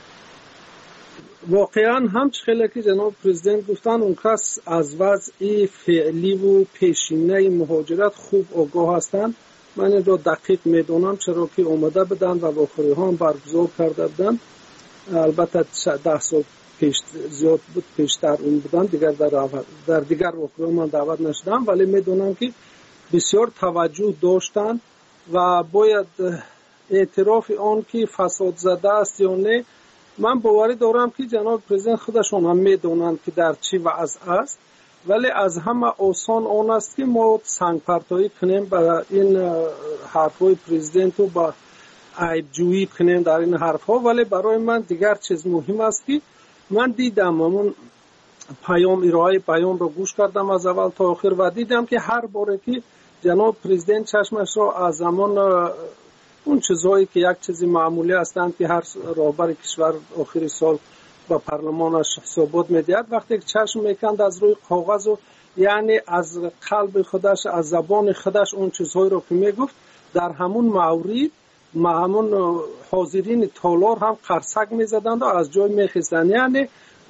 واقعا همچه خیلی که جناب پرزیدنت گفتن، اون کس از وضع فعلی و پیشینه مهاجرت خوب آگاه هستند. من این را دقیق میدونم چرا که اومده بدن و واقعی ها هم برگزار کرده بدن. البته 10 سال پیش زیاد بود، پیشتر اون بودن، دیگر در دیگر واقعی من دعوت نشدم، ولی میدونم که بسیار توجه داشتن و باید اعتراف آن که فساد زده است یا نه. من باوری دارم که جناب پرزیدنت خودشون هم میدونن که در چی وضع است، ولی از همه آسان آن است که ما سنگ پرتایی کنیم به این حرفهای پرزیدنت و با عیب جویی کنیم در این حرفها. ولی برای من دیگر چیز مهم است که من دیدم همون ارائه پیام رو گوش کردم از اول تا آخر و دیدم که هر باره که جناب پرزیدنت چشمش را از زمان اون چیزهایی که یک چیزی معمولی هستند که هر رهبر کشور آخر سال با پارلمانش حسابات میدهد، وقتی که چشم میکند از روی کاغذ و یعنی از قلب خودش، از زبان خودش اون چیزهایی رو که میگفت، در همون مورد همون حاضرین تالار هم قرصک میزدند و از جای میخیستند. یعنی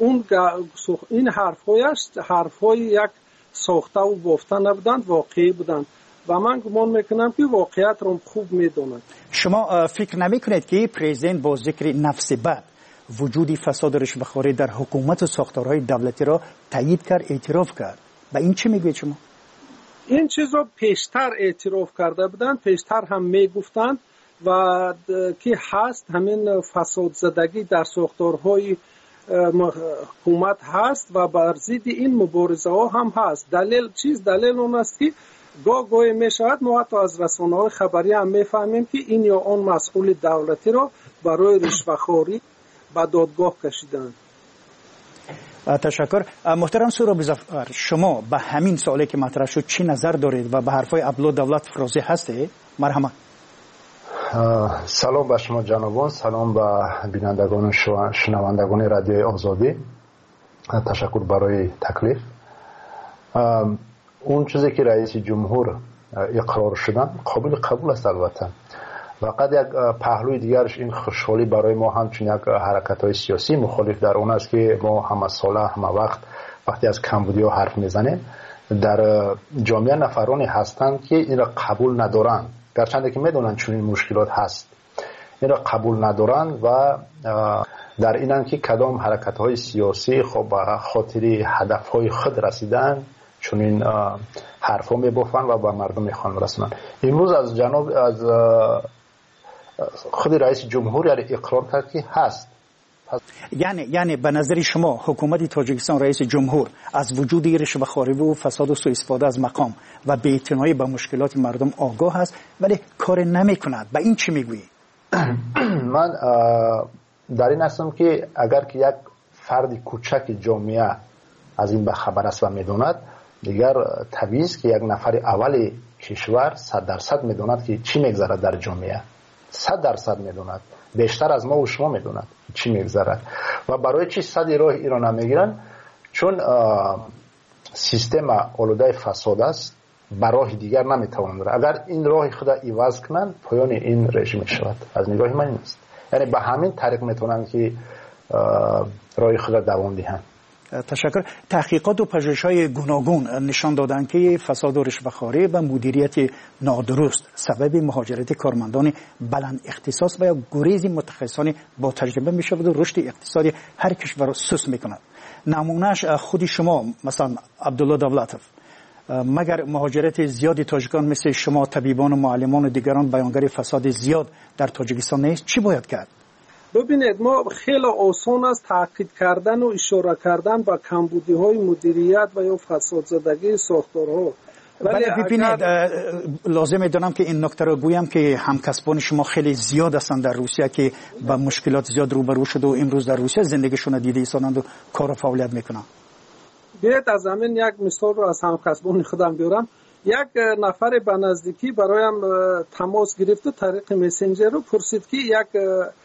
این حرفهای یک ساخته و بافته نبودند، واقعی بودند و من گمان میکنم که واقعیت رو خوب میدونند. شما فکر نمیکنید که پرزیدنت با ذکر نفس بد وجودی فساد و رشوه‌خواری در حکومت و ساختارهای دولتی را تایید کرد، اعتراف کرد؟ به این چی میگوید شما؟ این چیز را پیشتر اعتراف کرده بودند، پیشتر هم میگفتند و که هست همین فساد زدگی در ساختارهای حکومت هست و بر ضد این مبارزه ها هم هست. دلیل اون است که گاهی می شود ما حتی از رسانه‌های خبری هم میفهمیم که این یا آن مسئول دولتی را برای رشوه‌خواری به دادگاه کشیدند. تشکر. محترم سهراب ظفر، شما به همین سوالی که مطرح شد چی نظر دارید و به حرفای عبدالله دولتوف راضی هستید؟ مرحبا. سلام به شما جنابان، سلام به بینندگان و شنوندگان رادیوی آزادی. تشکر برای تکلیف. اون چیزی که رئیس جمهور اقرار شدن قابل قبول است البته. فقط یک پهلوی دیگرش این خوشحالی برای ما همچون یک حرکت‌های سیاسی مخالف در اون است که ما همه ساله همه وقتی از کمبودیا حرف میزنیم در جامعه نفرانی هستند که این را قبول ندارند، گرچند که میدونن چون این مشکلات هست این را قبول ندارند و در اینن که کدام حرکت‌های سیاسی خب به خاطر هدف‌های خود رسیدن چون این حرفا میبافن و به مردم میخوان رسونن. امروز از خود رئیس جمهور اقرار کرد که هست. یعنی به نظر شما حکومت تاجیکستان، رئیس جمهور از وجود رشوه‌خواری و فساد و سوء استفاده از مقام و بی‌اعتنایی به مشکلات مردم آگاه است ولی کار نمی‌کند. به این چی میگویی؟ من در این هستم که اگر که یک فرد کوچک جامعه از این خبر است و میدوند، دیگر طبیعی است که یک نفر اول کشور 100% میدوند که چی میگذرد در جامعه. 100% میدوند، بیشتر از ما و شما میدوند چی میگذرد و برای چی 100 راه ایران نمیگیرن؟ چون سیستم آلوده فساد است، به راه دیگر نمیتوانند. اگر این راه خود عوض کنند پایان این رژیم میشود. از نگاه من نیست، یعنی به همین طریق میتونن که راه خود دوام دهند. تشکر. تحقیقات و پژوهش‌های گوناگون نشان دادند که فساد و رشوه‌خواری و مدیریت نادرست سبب مهاجرت کارمندان بلند اختصاص و یا گریز متخصصان با تجربه می‌شود و رشد اقتصادی هر کشور را سست می‌کند. نمونهش خود شما مثلا عبدالله دولتوف، مگر مهاجرت زیاد تاجیکان مثل شما طبیبان و معلمان و دیگران بیانگر فساد زیاد در تاجیکستان نیست؟ چی باید کرد؟ ببینید ما خیلی آسان است تاکید کردن و اشاره کردن به کمبودی‌های مدیریت و یا فساد زدگی ساختارها. ولی ببینید لازم دارم که این نکته رو گویم که همکسبان شما خیلی زیاد هستند در روسیه که با مشکلات زیاد روبرو شده و امروز در روسیه زندگیشون دیده ایستادند و کار و فعالیت میکنن. بیاید از همین یک مثال رو از همکسبان خودم بیارم. یک نفر به نزدیکی برایم تماس گرفت طریق مسنجر رو پرسید که یک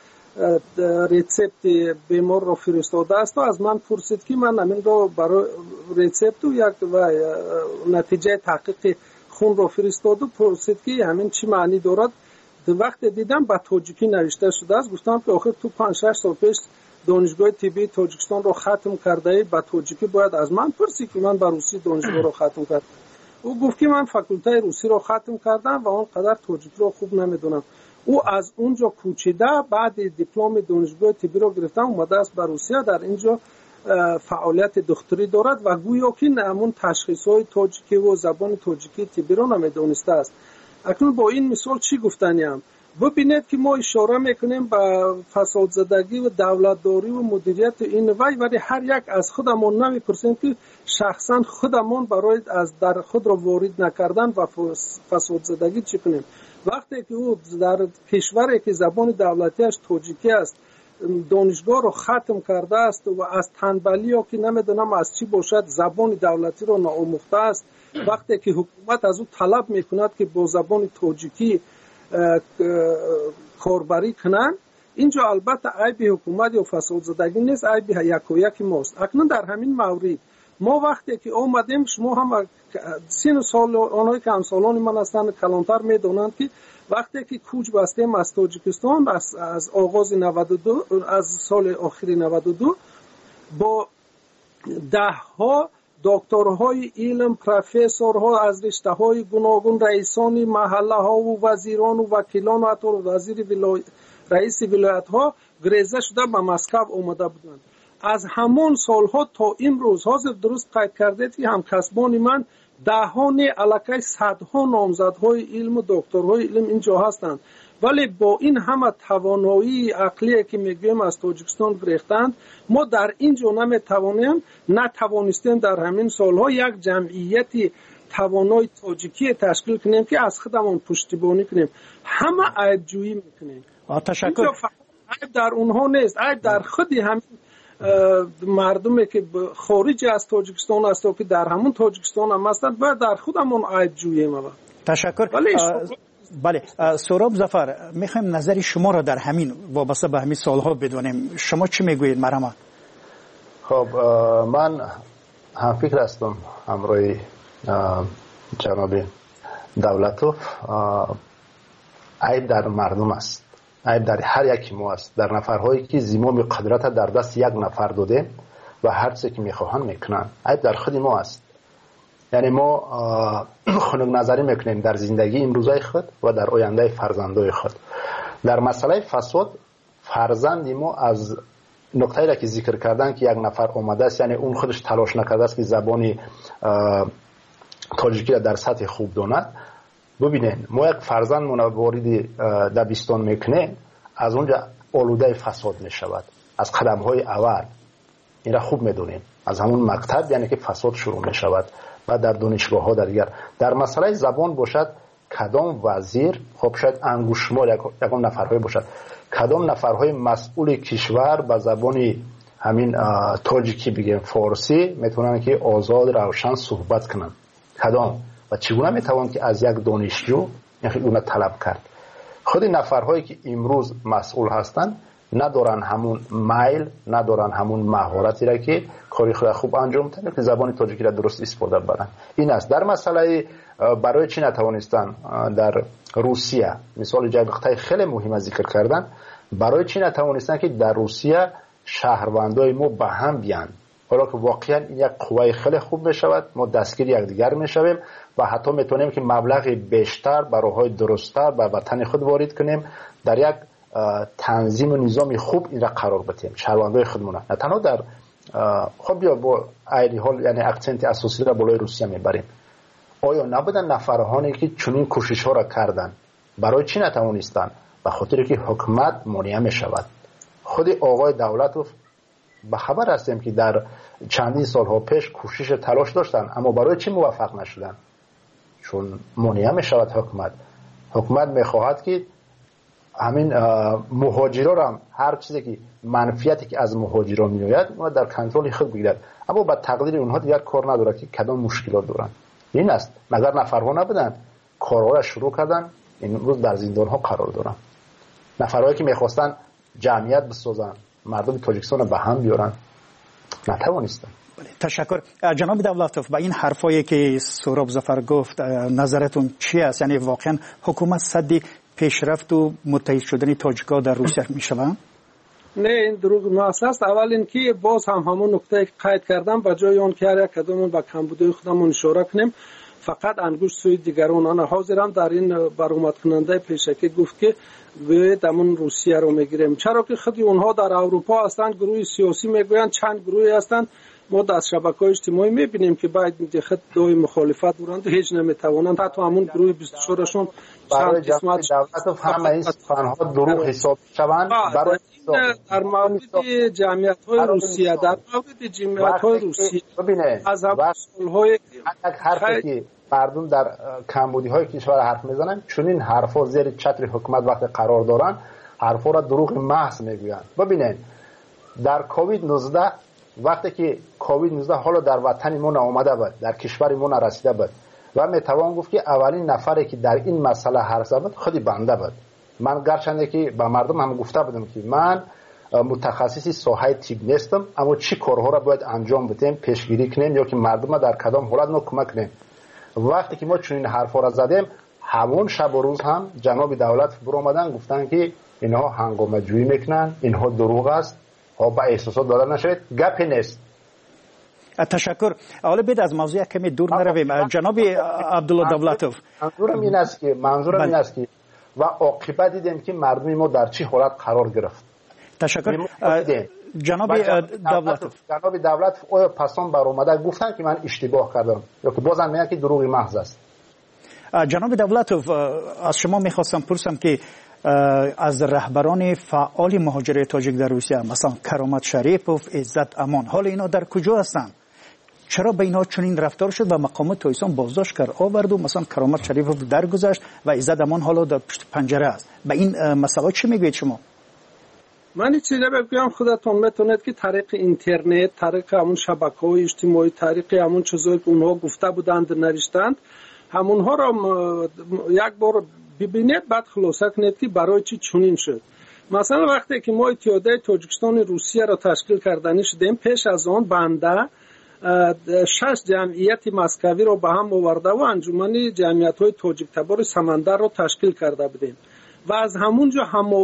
ریسپت بیمار رو فرستاده است و از من پرسید که من همین رو برای ریسپت و یک نتیجه تحقیق خون رو فرستاد و پرسید که همین چی معنی دارد. وقت دیدم به تاجیکی نوشته شده است. گفتم که آخر تو 5-6 سال پیش دانشگاه طبی تاجیکستان رو ختم کرده ای، به تاجیکی باید از من پرسی که من به روسی دانشگاه رو ختم کردم. او گفت که من فاکولته روسی رو ختم کردم و اونقدر تاجیکی رو خوب نمیدونم. او از اونجا کوچیده بعد دیپلم دانشگاه طبی رو گرفتم اومده است به روسیه، در اینجا فعالیت دکتری دارد و گویا که همون تشخیص‌های تاجیکی و زبان تاجیکی طبی رو نمیدونسته است. اکنون با این مثال چی گفتنیم؟ ببینید که ما اشاره میکنیم به فساد زدگی و دولتداری و مدیریت این ولی هر یک از خودمون نمیپرسیم که شخصا خودمون برای از در خود را وارد نکردن و فساد زدگی چی کنیم. وقتی که او در کشوری که زبان دولتیش تاجیکی است دانشگاه رو ختم کرده است و از تنبلی ها که نمیدونم از چی باشد زبان دولتی رو ناآموخته است، وقتی که حکومت از او طلب میکند که با زبان تاجیکی کاربری کنن، اینجا البته عیب حکومت یا فساد زدگی نیست، عیب یک و یک ماست. اکنون در همین مورد ما وقتی که آمدیم، شما هم سین سال آنهایی که همسالان من هستند کلانتر میدونند که وقتی که کوچ بستیم از تاجیکستان از آغاز 92 از سال آخری 92 با ده ها دکترهای علم، پروفسورها از رشته های گوناگون، رئیسان محله ها و وزیران و وکیلان و حتی رئیس ولایت ها گریزه شده به مسکو آمده بودند. از همون سالها تا امروز حاضر درست قید کردید که همکسبان من دهان علاقه صدها نامزدهای علم و دکترهای علم اینجا هستند، ولی با این همه توانایی عقلی که میگویم از تاجیکستان گرفتند، ما در اینجا نتوانستیم در همین سالها یک جمعیتی توانای تاجیکی تشکیل کنیم که از خودمون پشتیبانی کنیم. همه عیب جویی میکنیم. تشکر. عیب در اونها نیست، عیب در خودی همین مردمی که خارج از تاجیکستان است و که در همون تاجیکستان هم هستند باید در خودمون عیب جوییم. تشکر. بله سهراب ظفر، میخوایم نظر شما را در همین وابسته به همین سالها بدونیم. شما چی میگویید مرحبا؟ خب من هم فکر هستم همراه جناب دولتوف. عیب در مردم است، عیب در هر یکی ما است، در نفرهایی که زمام قدرت در دست یک نفر داده و هر چه که میخواهند میکنن. عیب در خود ما است. یعنی ما خنک نظری میکنیم در زندگی امروزای خود و در آینده فرزندای خود. در مسئله فساد فرزند ما از نقطه‌ای را که ذکر کردن که یک نفر اومده است، یعنی اون خودش تلاش نکرده است که زبانی تاجیکی را در سطح خوب داند. ببینید ما یک فرزند وارد دبستان میکنه، از اونجا آلوده فساد میشود از قدم‌های اول. این را خوب میدونیم از همون مکتب، یعنی که فساد شروع میشود و در دانشگاه ها در مسئله زبان باشد کدام وزیر، خب شاید انگشتشمار یکم نفرهای باشد، کدام نفرهای مسئول کشور به زبان همین تاجیکی بگیم فارسی میتونن که آزاد روشن صحبت کنن، کدام و چگونه میتوان که از یک دانشجو اون طلب کرد. خود نفرهایی که امروز مسئول هستند ندارن همون میل، ندارن همون مهارتی را که کاری خود خوب انجام بدن که زبان تاجیکی را درست استفاده بکنن. این است. در مسئله برای چی نتوانستن در روسیه، مثال جای نقطه خیلی مهم ذکر کردن، برای چی نتوانستن که در روسیه شهروندای ما به هم بیان، حالا که واقعا این یک قوه خیلی خوب میشود، ما دستگیر یکدیگر میشویم و حتی میتونیم که مبلغ بیشتر برای راه درست‌تر به وطن خود وارد کنیم، در یک تنظیم و نظام خوب این را قرار بدیم شهروندای خودمون. نه تنها در خب بیا با عین حال یعنی اکسنت اساسی را بالای روسیه میبریم، آیا نبودن نفرهایی که چنین کوشش ها را کردند؟ برای چی نتوانستند؟ به خاطر که حکومت مانع می شود. خود آقای دولتوف به خبر هستیم که در چندین سالها پیش کوشش تلاش داشتن، اما برای چی موفق نشدن؟ چون مانع می شود حکومت می خواهد که همین مهاجران را هر چیزی که منفیتی که از مهاجران می آید اون در کنترل خود بگیرد، اما با تقدیر اونها دیگر کار نداره که کدام مشکلات دارن. این است، مگر نفرها نبودن کارها را شروع کردن، این روز در زندان ها قرار دارن. نفرهایی که میخواستن جمعیت بسازن، مردم تاجیکستان به هم بیارن، نتوانستن. تشکر. جناب دولتوف، به این حرفایی که سهراب ظفر گفت نظرتون چی است؟ یعنی واقعا حکومت صد پیشرفت و متحد شدن تاجیک‌ها در روسیه میشوند؟ نه، این دروغ محض است. اول اینکه باز همون نکته که قید کردم به جای آن که هر یک کدام به کمبودی خودمون اشاره کنیم فقط انگشت سوی دیگران. آن حاضرم در این برآمد کننده پیشکی گفت که باید همون روسیه رو میگیریم، چرا که خود اونها در اروپا هستند، گروه سیاسی میگویند، چند گروهی هستند. ما در شبکه‌های اجتماعی میبینیم که باید خود دوی مخالفت دارند و هیچ نمیتوانند. حتی همون گروه 24 شون برای جمعیت دولت همه این سخن‌ها دروغ حساب شوند. برای در مورد جمعیت‌های روسیه، در مورد جمعیت‌های روسیه از سال‌های حرفی که مردم در کمبودی‌های کشور حرف میزنن، چون این حرفا زیر چتر حکومت وقت قرار دارن حرفا را دروغ محض میگویند. ببینید در کووید 19 وقتی که کووید 19 حالا در وطن ما آمده بود، در کشور ما رسیده بود و میتوان گفت که اولین نفری که در این مسئله حرف زد خودی بنده بود. من گرچنده که به مردم هم گفته بودم که من متخصصی ساحه طب نیستم، اما چی کارها را باید انجام بدیم، پیشگیری کنیم یا که مردم در کدام حالت ما کمک کنیم. وقتی که ما چنین حرفا را زدیم همون شب و روز هم جناب دولت برو آمدن گفتن که اینها هنگامه جویی میکنن، اینها دروغ است، ها با احساسات داده نشد، گپی نیست. تشکر. حالا بید از موضوع کمی دور نرویم. جناب عبدالله دولتوف، منظورم این است که و عاقبت دیدیم که مردم ما در چی حالت قرار گرفت. تشکر. جناب دولتوف آیا پسان بر اومده گفتن که من اشتباه کردم یا که بازم میگن که دروغ محض است؟ جناب دولتوف، از شما میخواستم پرسم که از رهبران فعال مهاجر تاجیک در روسیه مثلا کرامت شریپوف، عزت امان، حال اینا در کجا هستند؟ چرا به اینا چنین رفتار شد و مقامات تایسان بازداشت کرد آورد و مثلا کرامت شریپوف درگذشت و عزت امان حالا در پشت پنجره است؟ به این مسئله چی میگوید شما؟ من این چیزی بگم خودتون میتونید که طریق اینترنت، طریق همون شبکه‌های اجتماعی، طریق همون چیزایی که اونها گفته بودند نوشتند، همونها را یک بار ببینید بعد خلاصه کنید که برای چی چنین شد. مثلا وقتی که ما اتحادیه تاجیکستان روسیه را تشکیل کردنی شدیم، پیش از آن بنده 6 جمعیت مسکوی را به هم آورده و انجمن جمعیت‌های تاجیک تبار سمندر را تشکیل کرده بودیم و از همونجا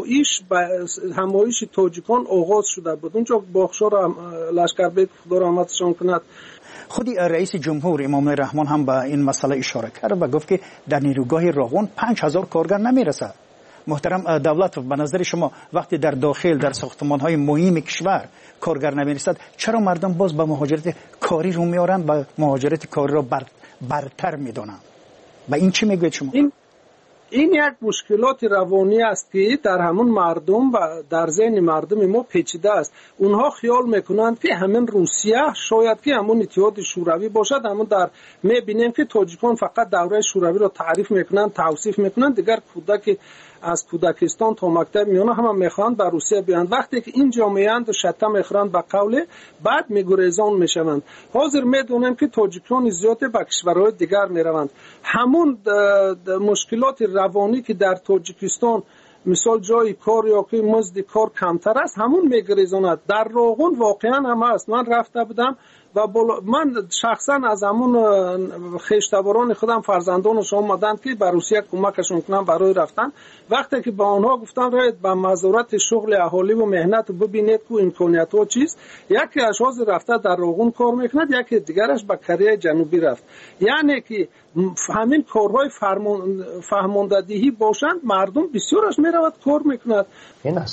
همایش تاجیکان آغاز شده بود. اونجا باخشار لشکربیک خدا رحمتشان کند، خودی رئیس جمهور امام رحمان هم به این مسئله اشاره کرد و گفت که در نیروگاه راغون 5000 کارگر نمیرسد. محترم دولتوف، به نظر شما وقتی در داخل در ساختمان‌های مهم کشور کارگر نمیرسد، چرا مردم باز به مهاجرت کاری رو میارن و مهاجرت کاری را برتر میدونن؟ به این چی میگوید شما؟ این یک مشکلات روانی است که در همون مردم و در ذهن مردم ما پیچیده است. اونها خیال میکنند که همین روسیه شاید که همون اتحاد شوروی باشد. همون در میبینیم که تاجیکان فقط دوره شوروی را تعریف میکنند، توصیف میکنند، دیگر کودک از کودکستان تا مکتب میانه هم میخواند به روسیه بیان. وقتی که این جامعه اند شتم میخورند به قول بعد میگریزان میشوند. حاضر میدونیم که تاجیکان زیاد به کشورهای دیگر میروند. همون مشکلات روانی که در تاجیکستان مثال جای کار یا که مزد کار کمتر است همون میگریزاند. در راغون واقعا هم است. من رفته بودم و من شخصا از همون خیشتباران خودم فرزندانش آمدند که به روسیه کمکشون کنم برای رفتن. وقتی که به آنها گفتم راید به مزارت شغل اهالی و مهنت ببینید که امکانیت ها چیست، یکی اشخاص رفته در راغون کار میکند، یکی دیگرش به کره جنوبی رفت. یعنی که همین کارهای فرماندهی باشند مردم بسیارش میرود کار میکند. این است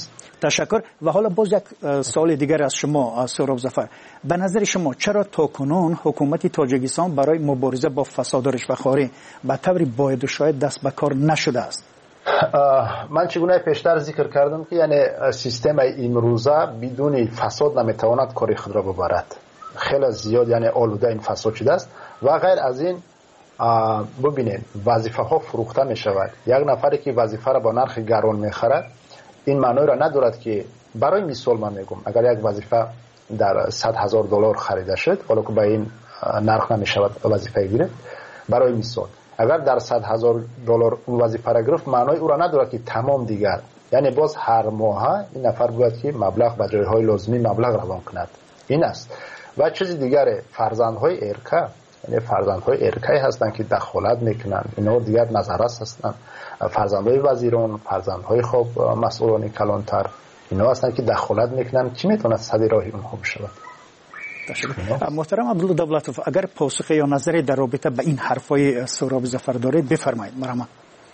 تشکر. و حالا باز یک سوال دیگر از شما سهراب ظفر، به نظر شما چرا تاکنون حکومت تاجیکستان برای مبارزه با فساد و رشوه‌خواری به طور باید و شاید دست به کار نشده است؟ من چگونه پیشتر ذکر کردم که یعنی سیستم امروزه بدون فساد نمیتواند کاری خود را ببرد. خیلی زیاد یعنی آلوده این فساد شده است و غیر از این ببینید وظیفه ها فروخته می شود. یک نفری که وظیفه را با نرخ گران می خرد این معنی را ندارد که برای مثال من میگم اگر یک وظیفه در $100,000 خریده شد حالا که به این نرخ نمی شود وظیفه گیره، برای مثال اگر در $100,000 اون وظیفه را گرفت معنی او را ندارد که تمام دیگر، یعنی باز هر ماه این نفر باید که مبلغ به جایهای لازمی مبلغ روان کند. این است. و چیز دیگر فرزندهای ارکه، یعنی فرزندهای ارکه هستند که دخالت میکنند، اینا دیگر نظررس هستند. فرزندهای وزیران، فرزندهای خب مسئولان کلانتر، اینا هستند که دخالت میکنند. کی میتواند سد راهی اونها بشود؟ محترم عبدالله دولتوف، اگر پاسخ یا نظری در رابطه به این حرفای سهراب ظفر دارید بفرمایید. مرحبا.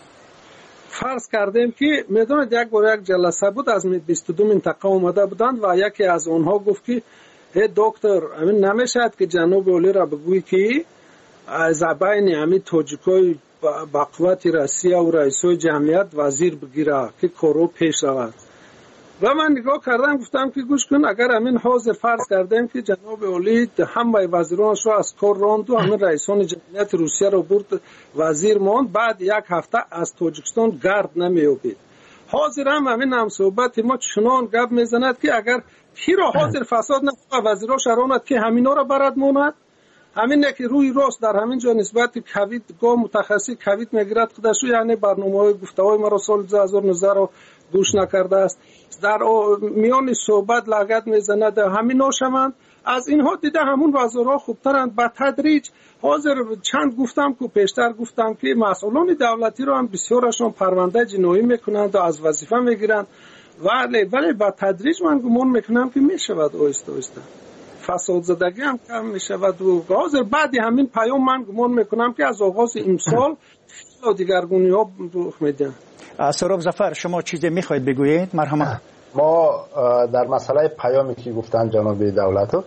فرض کردیم که میدونید یک بار یک جلسه بود از 22 منطقه اومده بودند و یکی از اونها گفت که دکتر همین نمیشد که جناب اولی را بگویی که از بین همین تاجیکای با قوت روسیه و رئیسای جمعیت وزیر بگیره که کارو پیش رود. و من نگاه کردم گفتم که گوش کن، اگر همین حاضر فرض کردیم که جناب اولی همه وزیرانش را از کار راند و همین رئیسان جمعیت روسیه را برد وزیر ماند، بعد یک هفته از تاجیکستان گرد نمیابید. حاضر همین هم صحبت ما چنان گپ میزند که اگر کی را حاضر فساد نکنه وزیراش راند که همینا را برد ماند، همین که روی راست در همین جا نسبت کوید گاه متخصص کوید میگیرد خودش، یعنی برنامه‌های گفته‌های ما را سال 2019 را گوش نکرده است، در میان صحبت لگد میزند همینا شوند. از اینها دیده همون وزرا خوبترند. به تدریج حاضر چند گفتم که پیشتر گفتم که مسئولان دولتی رو هم بسیارشون پرونده جنایی میکنند و از وظیفه میگیرند، ولی به تدریج من گمان میکنم که میشود آهسته آهسته فساد زدگی هم کم میشود و حاضر بعد همین پیام من گمان میکنم که از آغاز امسال خیلی دیگرگونی ها رخ میدن. سهراب ظفر شما چیزی میخواید بگویید؟ مرحبا. ما در مسئله پیامی که گفتن جناب دولتو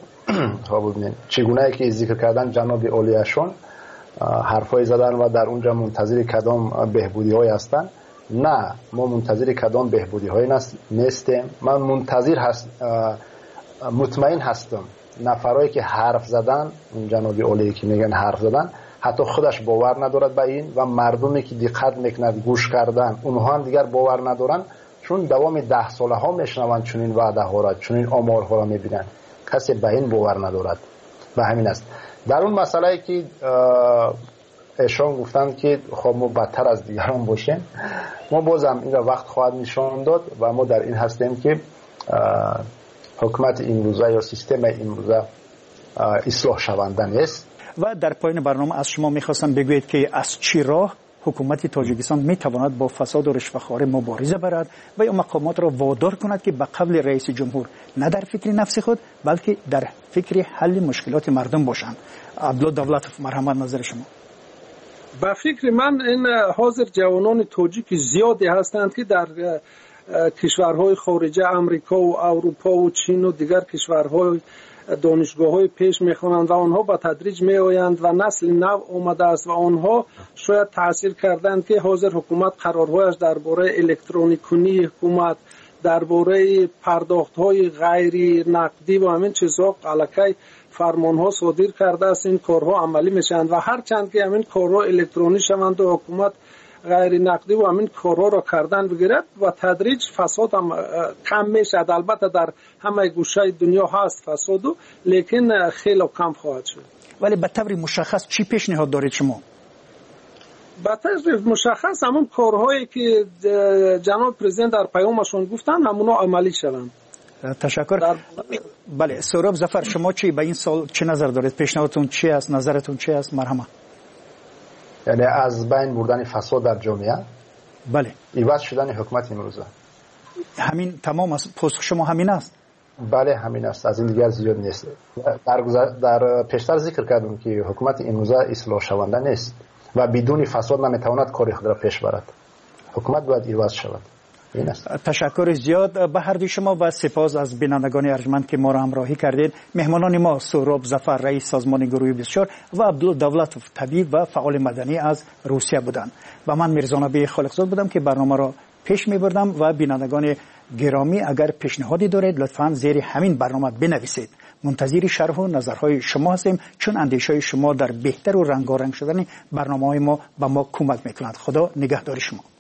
چگونه که ذکر کردن جناب اولیشون حرفای زدن و در اونجا منتظر کدام بهبودی های هستن، نه ما منتظر کدام بهبودی های نیستیم. من منتظر مطمئن هستم نفرایی که حرف زدن، اون جناب اولی که میگن حرف زدن، حتی خودش باور ندارد به این و مردمی که دقت میکنند گوش کردن اونها هم دیگر باور ندارن، چون دوام 10 ساله ها میشنوند چنین وعده ها را، چنین آمارها را میبینند، کسی به این باور ندارد. و همین است در اون مسئله که ایشان گفتند که خب ما بدتر از دیگران باشیم، ما بازم این را وقت خواهد نشان داد و ما در این هستیم که حکومت امروزه یا سیستم امروزه اصلاح شونده نیست. و در پایان برنامه از شما میخواستم بگویید که از چی راه حکومت تاجیکستان میتواند با فساد و رشوه‌خواری مبارزه برد و یا مقامات را وادار کند که به قبل رئیس جمهور نه در فکر نفس خود بلکه در فکر حل مشکلات مردم باشند. عبدالله دولتوف، مرحمت نظر شما. به فکر من این حاضر جوانان تاجیک زیادی هستند که در کشورهای خارجه امریکا و اروپا و چین و دیگر کشورهای دانشگاه‌های پیش می‌خوانند و آنها با تدریج می‌آیند و نسل نو آمده است و آنها شاید تاثیر کردند که حاضر حکومت قرارهایش درباره الکترونیکی حکومت، درباره پرداخت‌های غیر نقدی و همین چیزها الکی فرمان‌ها صادر کرده است. این کارها عملی میشند و هر چند که همین کارها الکترونی شوند و حکومت غیر نقدی و همین کارها را کردن بگیرد و تدریج فساد هم کم میشد. البته در همه گوشه دنیا هست فساد، لیکن خیلی کم خواهد شد. ولی به طور مشخص چی پیشنهاد دارید شما؟ به طور مشخص همون کارهایی که جناب پرزیدنت در پیامشون گفتن همونا عملی شوند. تشکر. بله سهراب ظفر شما چی به این سال چه نظر دارید؟ پیشنهادتون چی است؟ نظرتون چی است؟ مرحبا. یعنی از بین بردن فساد در جامعه، بله، عوض شدن حکومت امروزه، همین تمام است. پاسخ شما همین است؟ بله همین است، از این دیگر زیاد نیست. در پیشتر ذکر کردم که حکومت امروزه اصلاح شونده نیست و بدون فساد نمیتواند کاری خود را پیش برد. حکومت باید عوض شود. تشکر زیاد به هر دوی شما و سپاس از بینندگان ارجمند که ما را همراهی کردید. مهمانان ما سهراب ظفر رئیس سازمان گروه 24 و عبدالدولت طبیب و فعال مدنی از روسیه بودند و من میرزا نبی خالقزاد بودم که برنامه را پیش میبردم. و بینندگان گرامی اگر پیشنهادی دارید لطفاً زیر همین برنامه بنویسید. منتظر شرح و نظرهای شما هستیم چون اندیشه‌های شما در بهتر و رنگارنگ شدن برنامه‌های ما به ما کمک می‌کند. خدا نگهدار شما.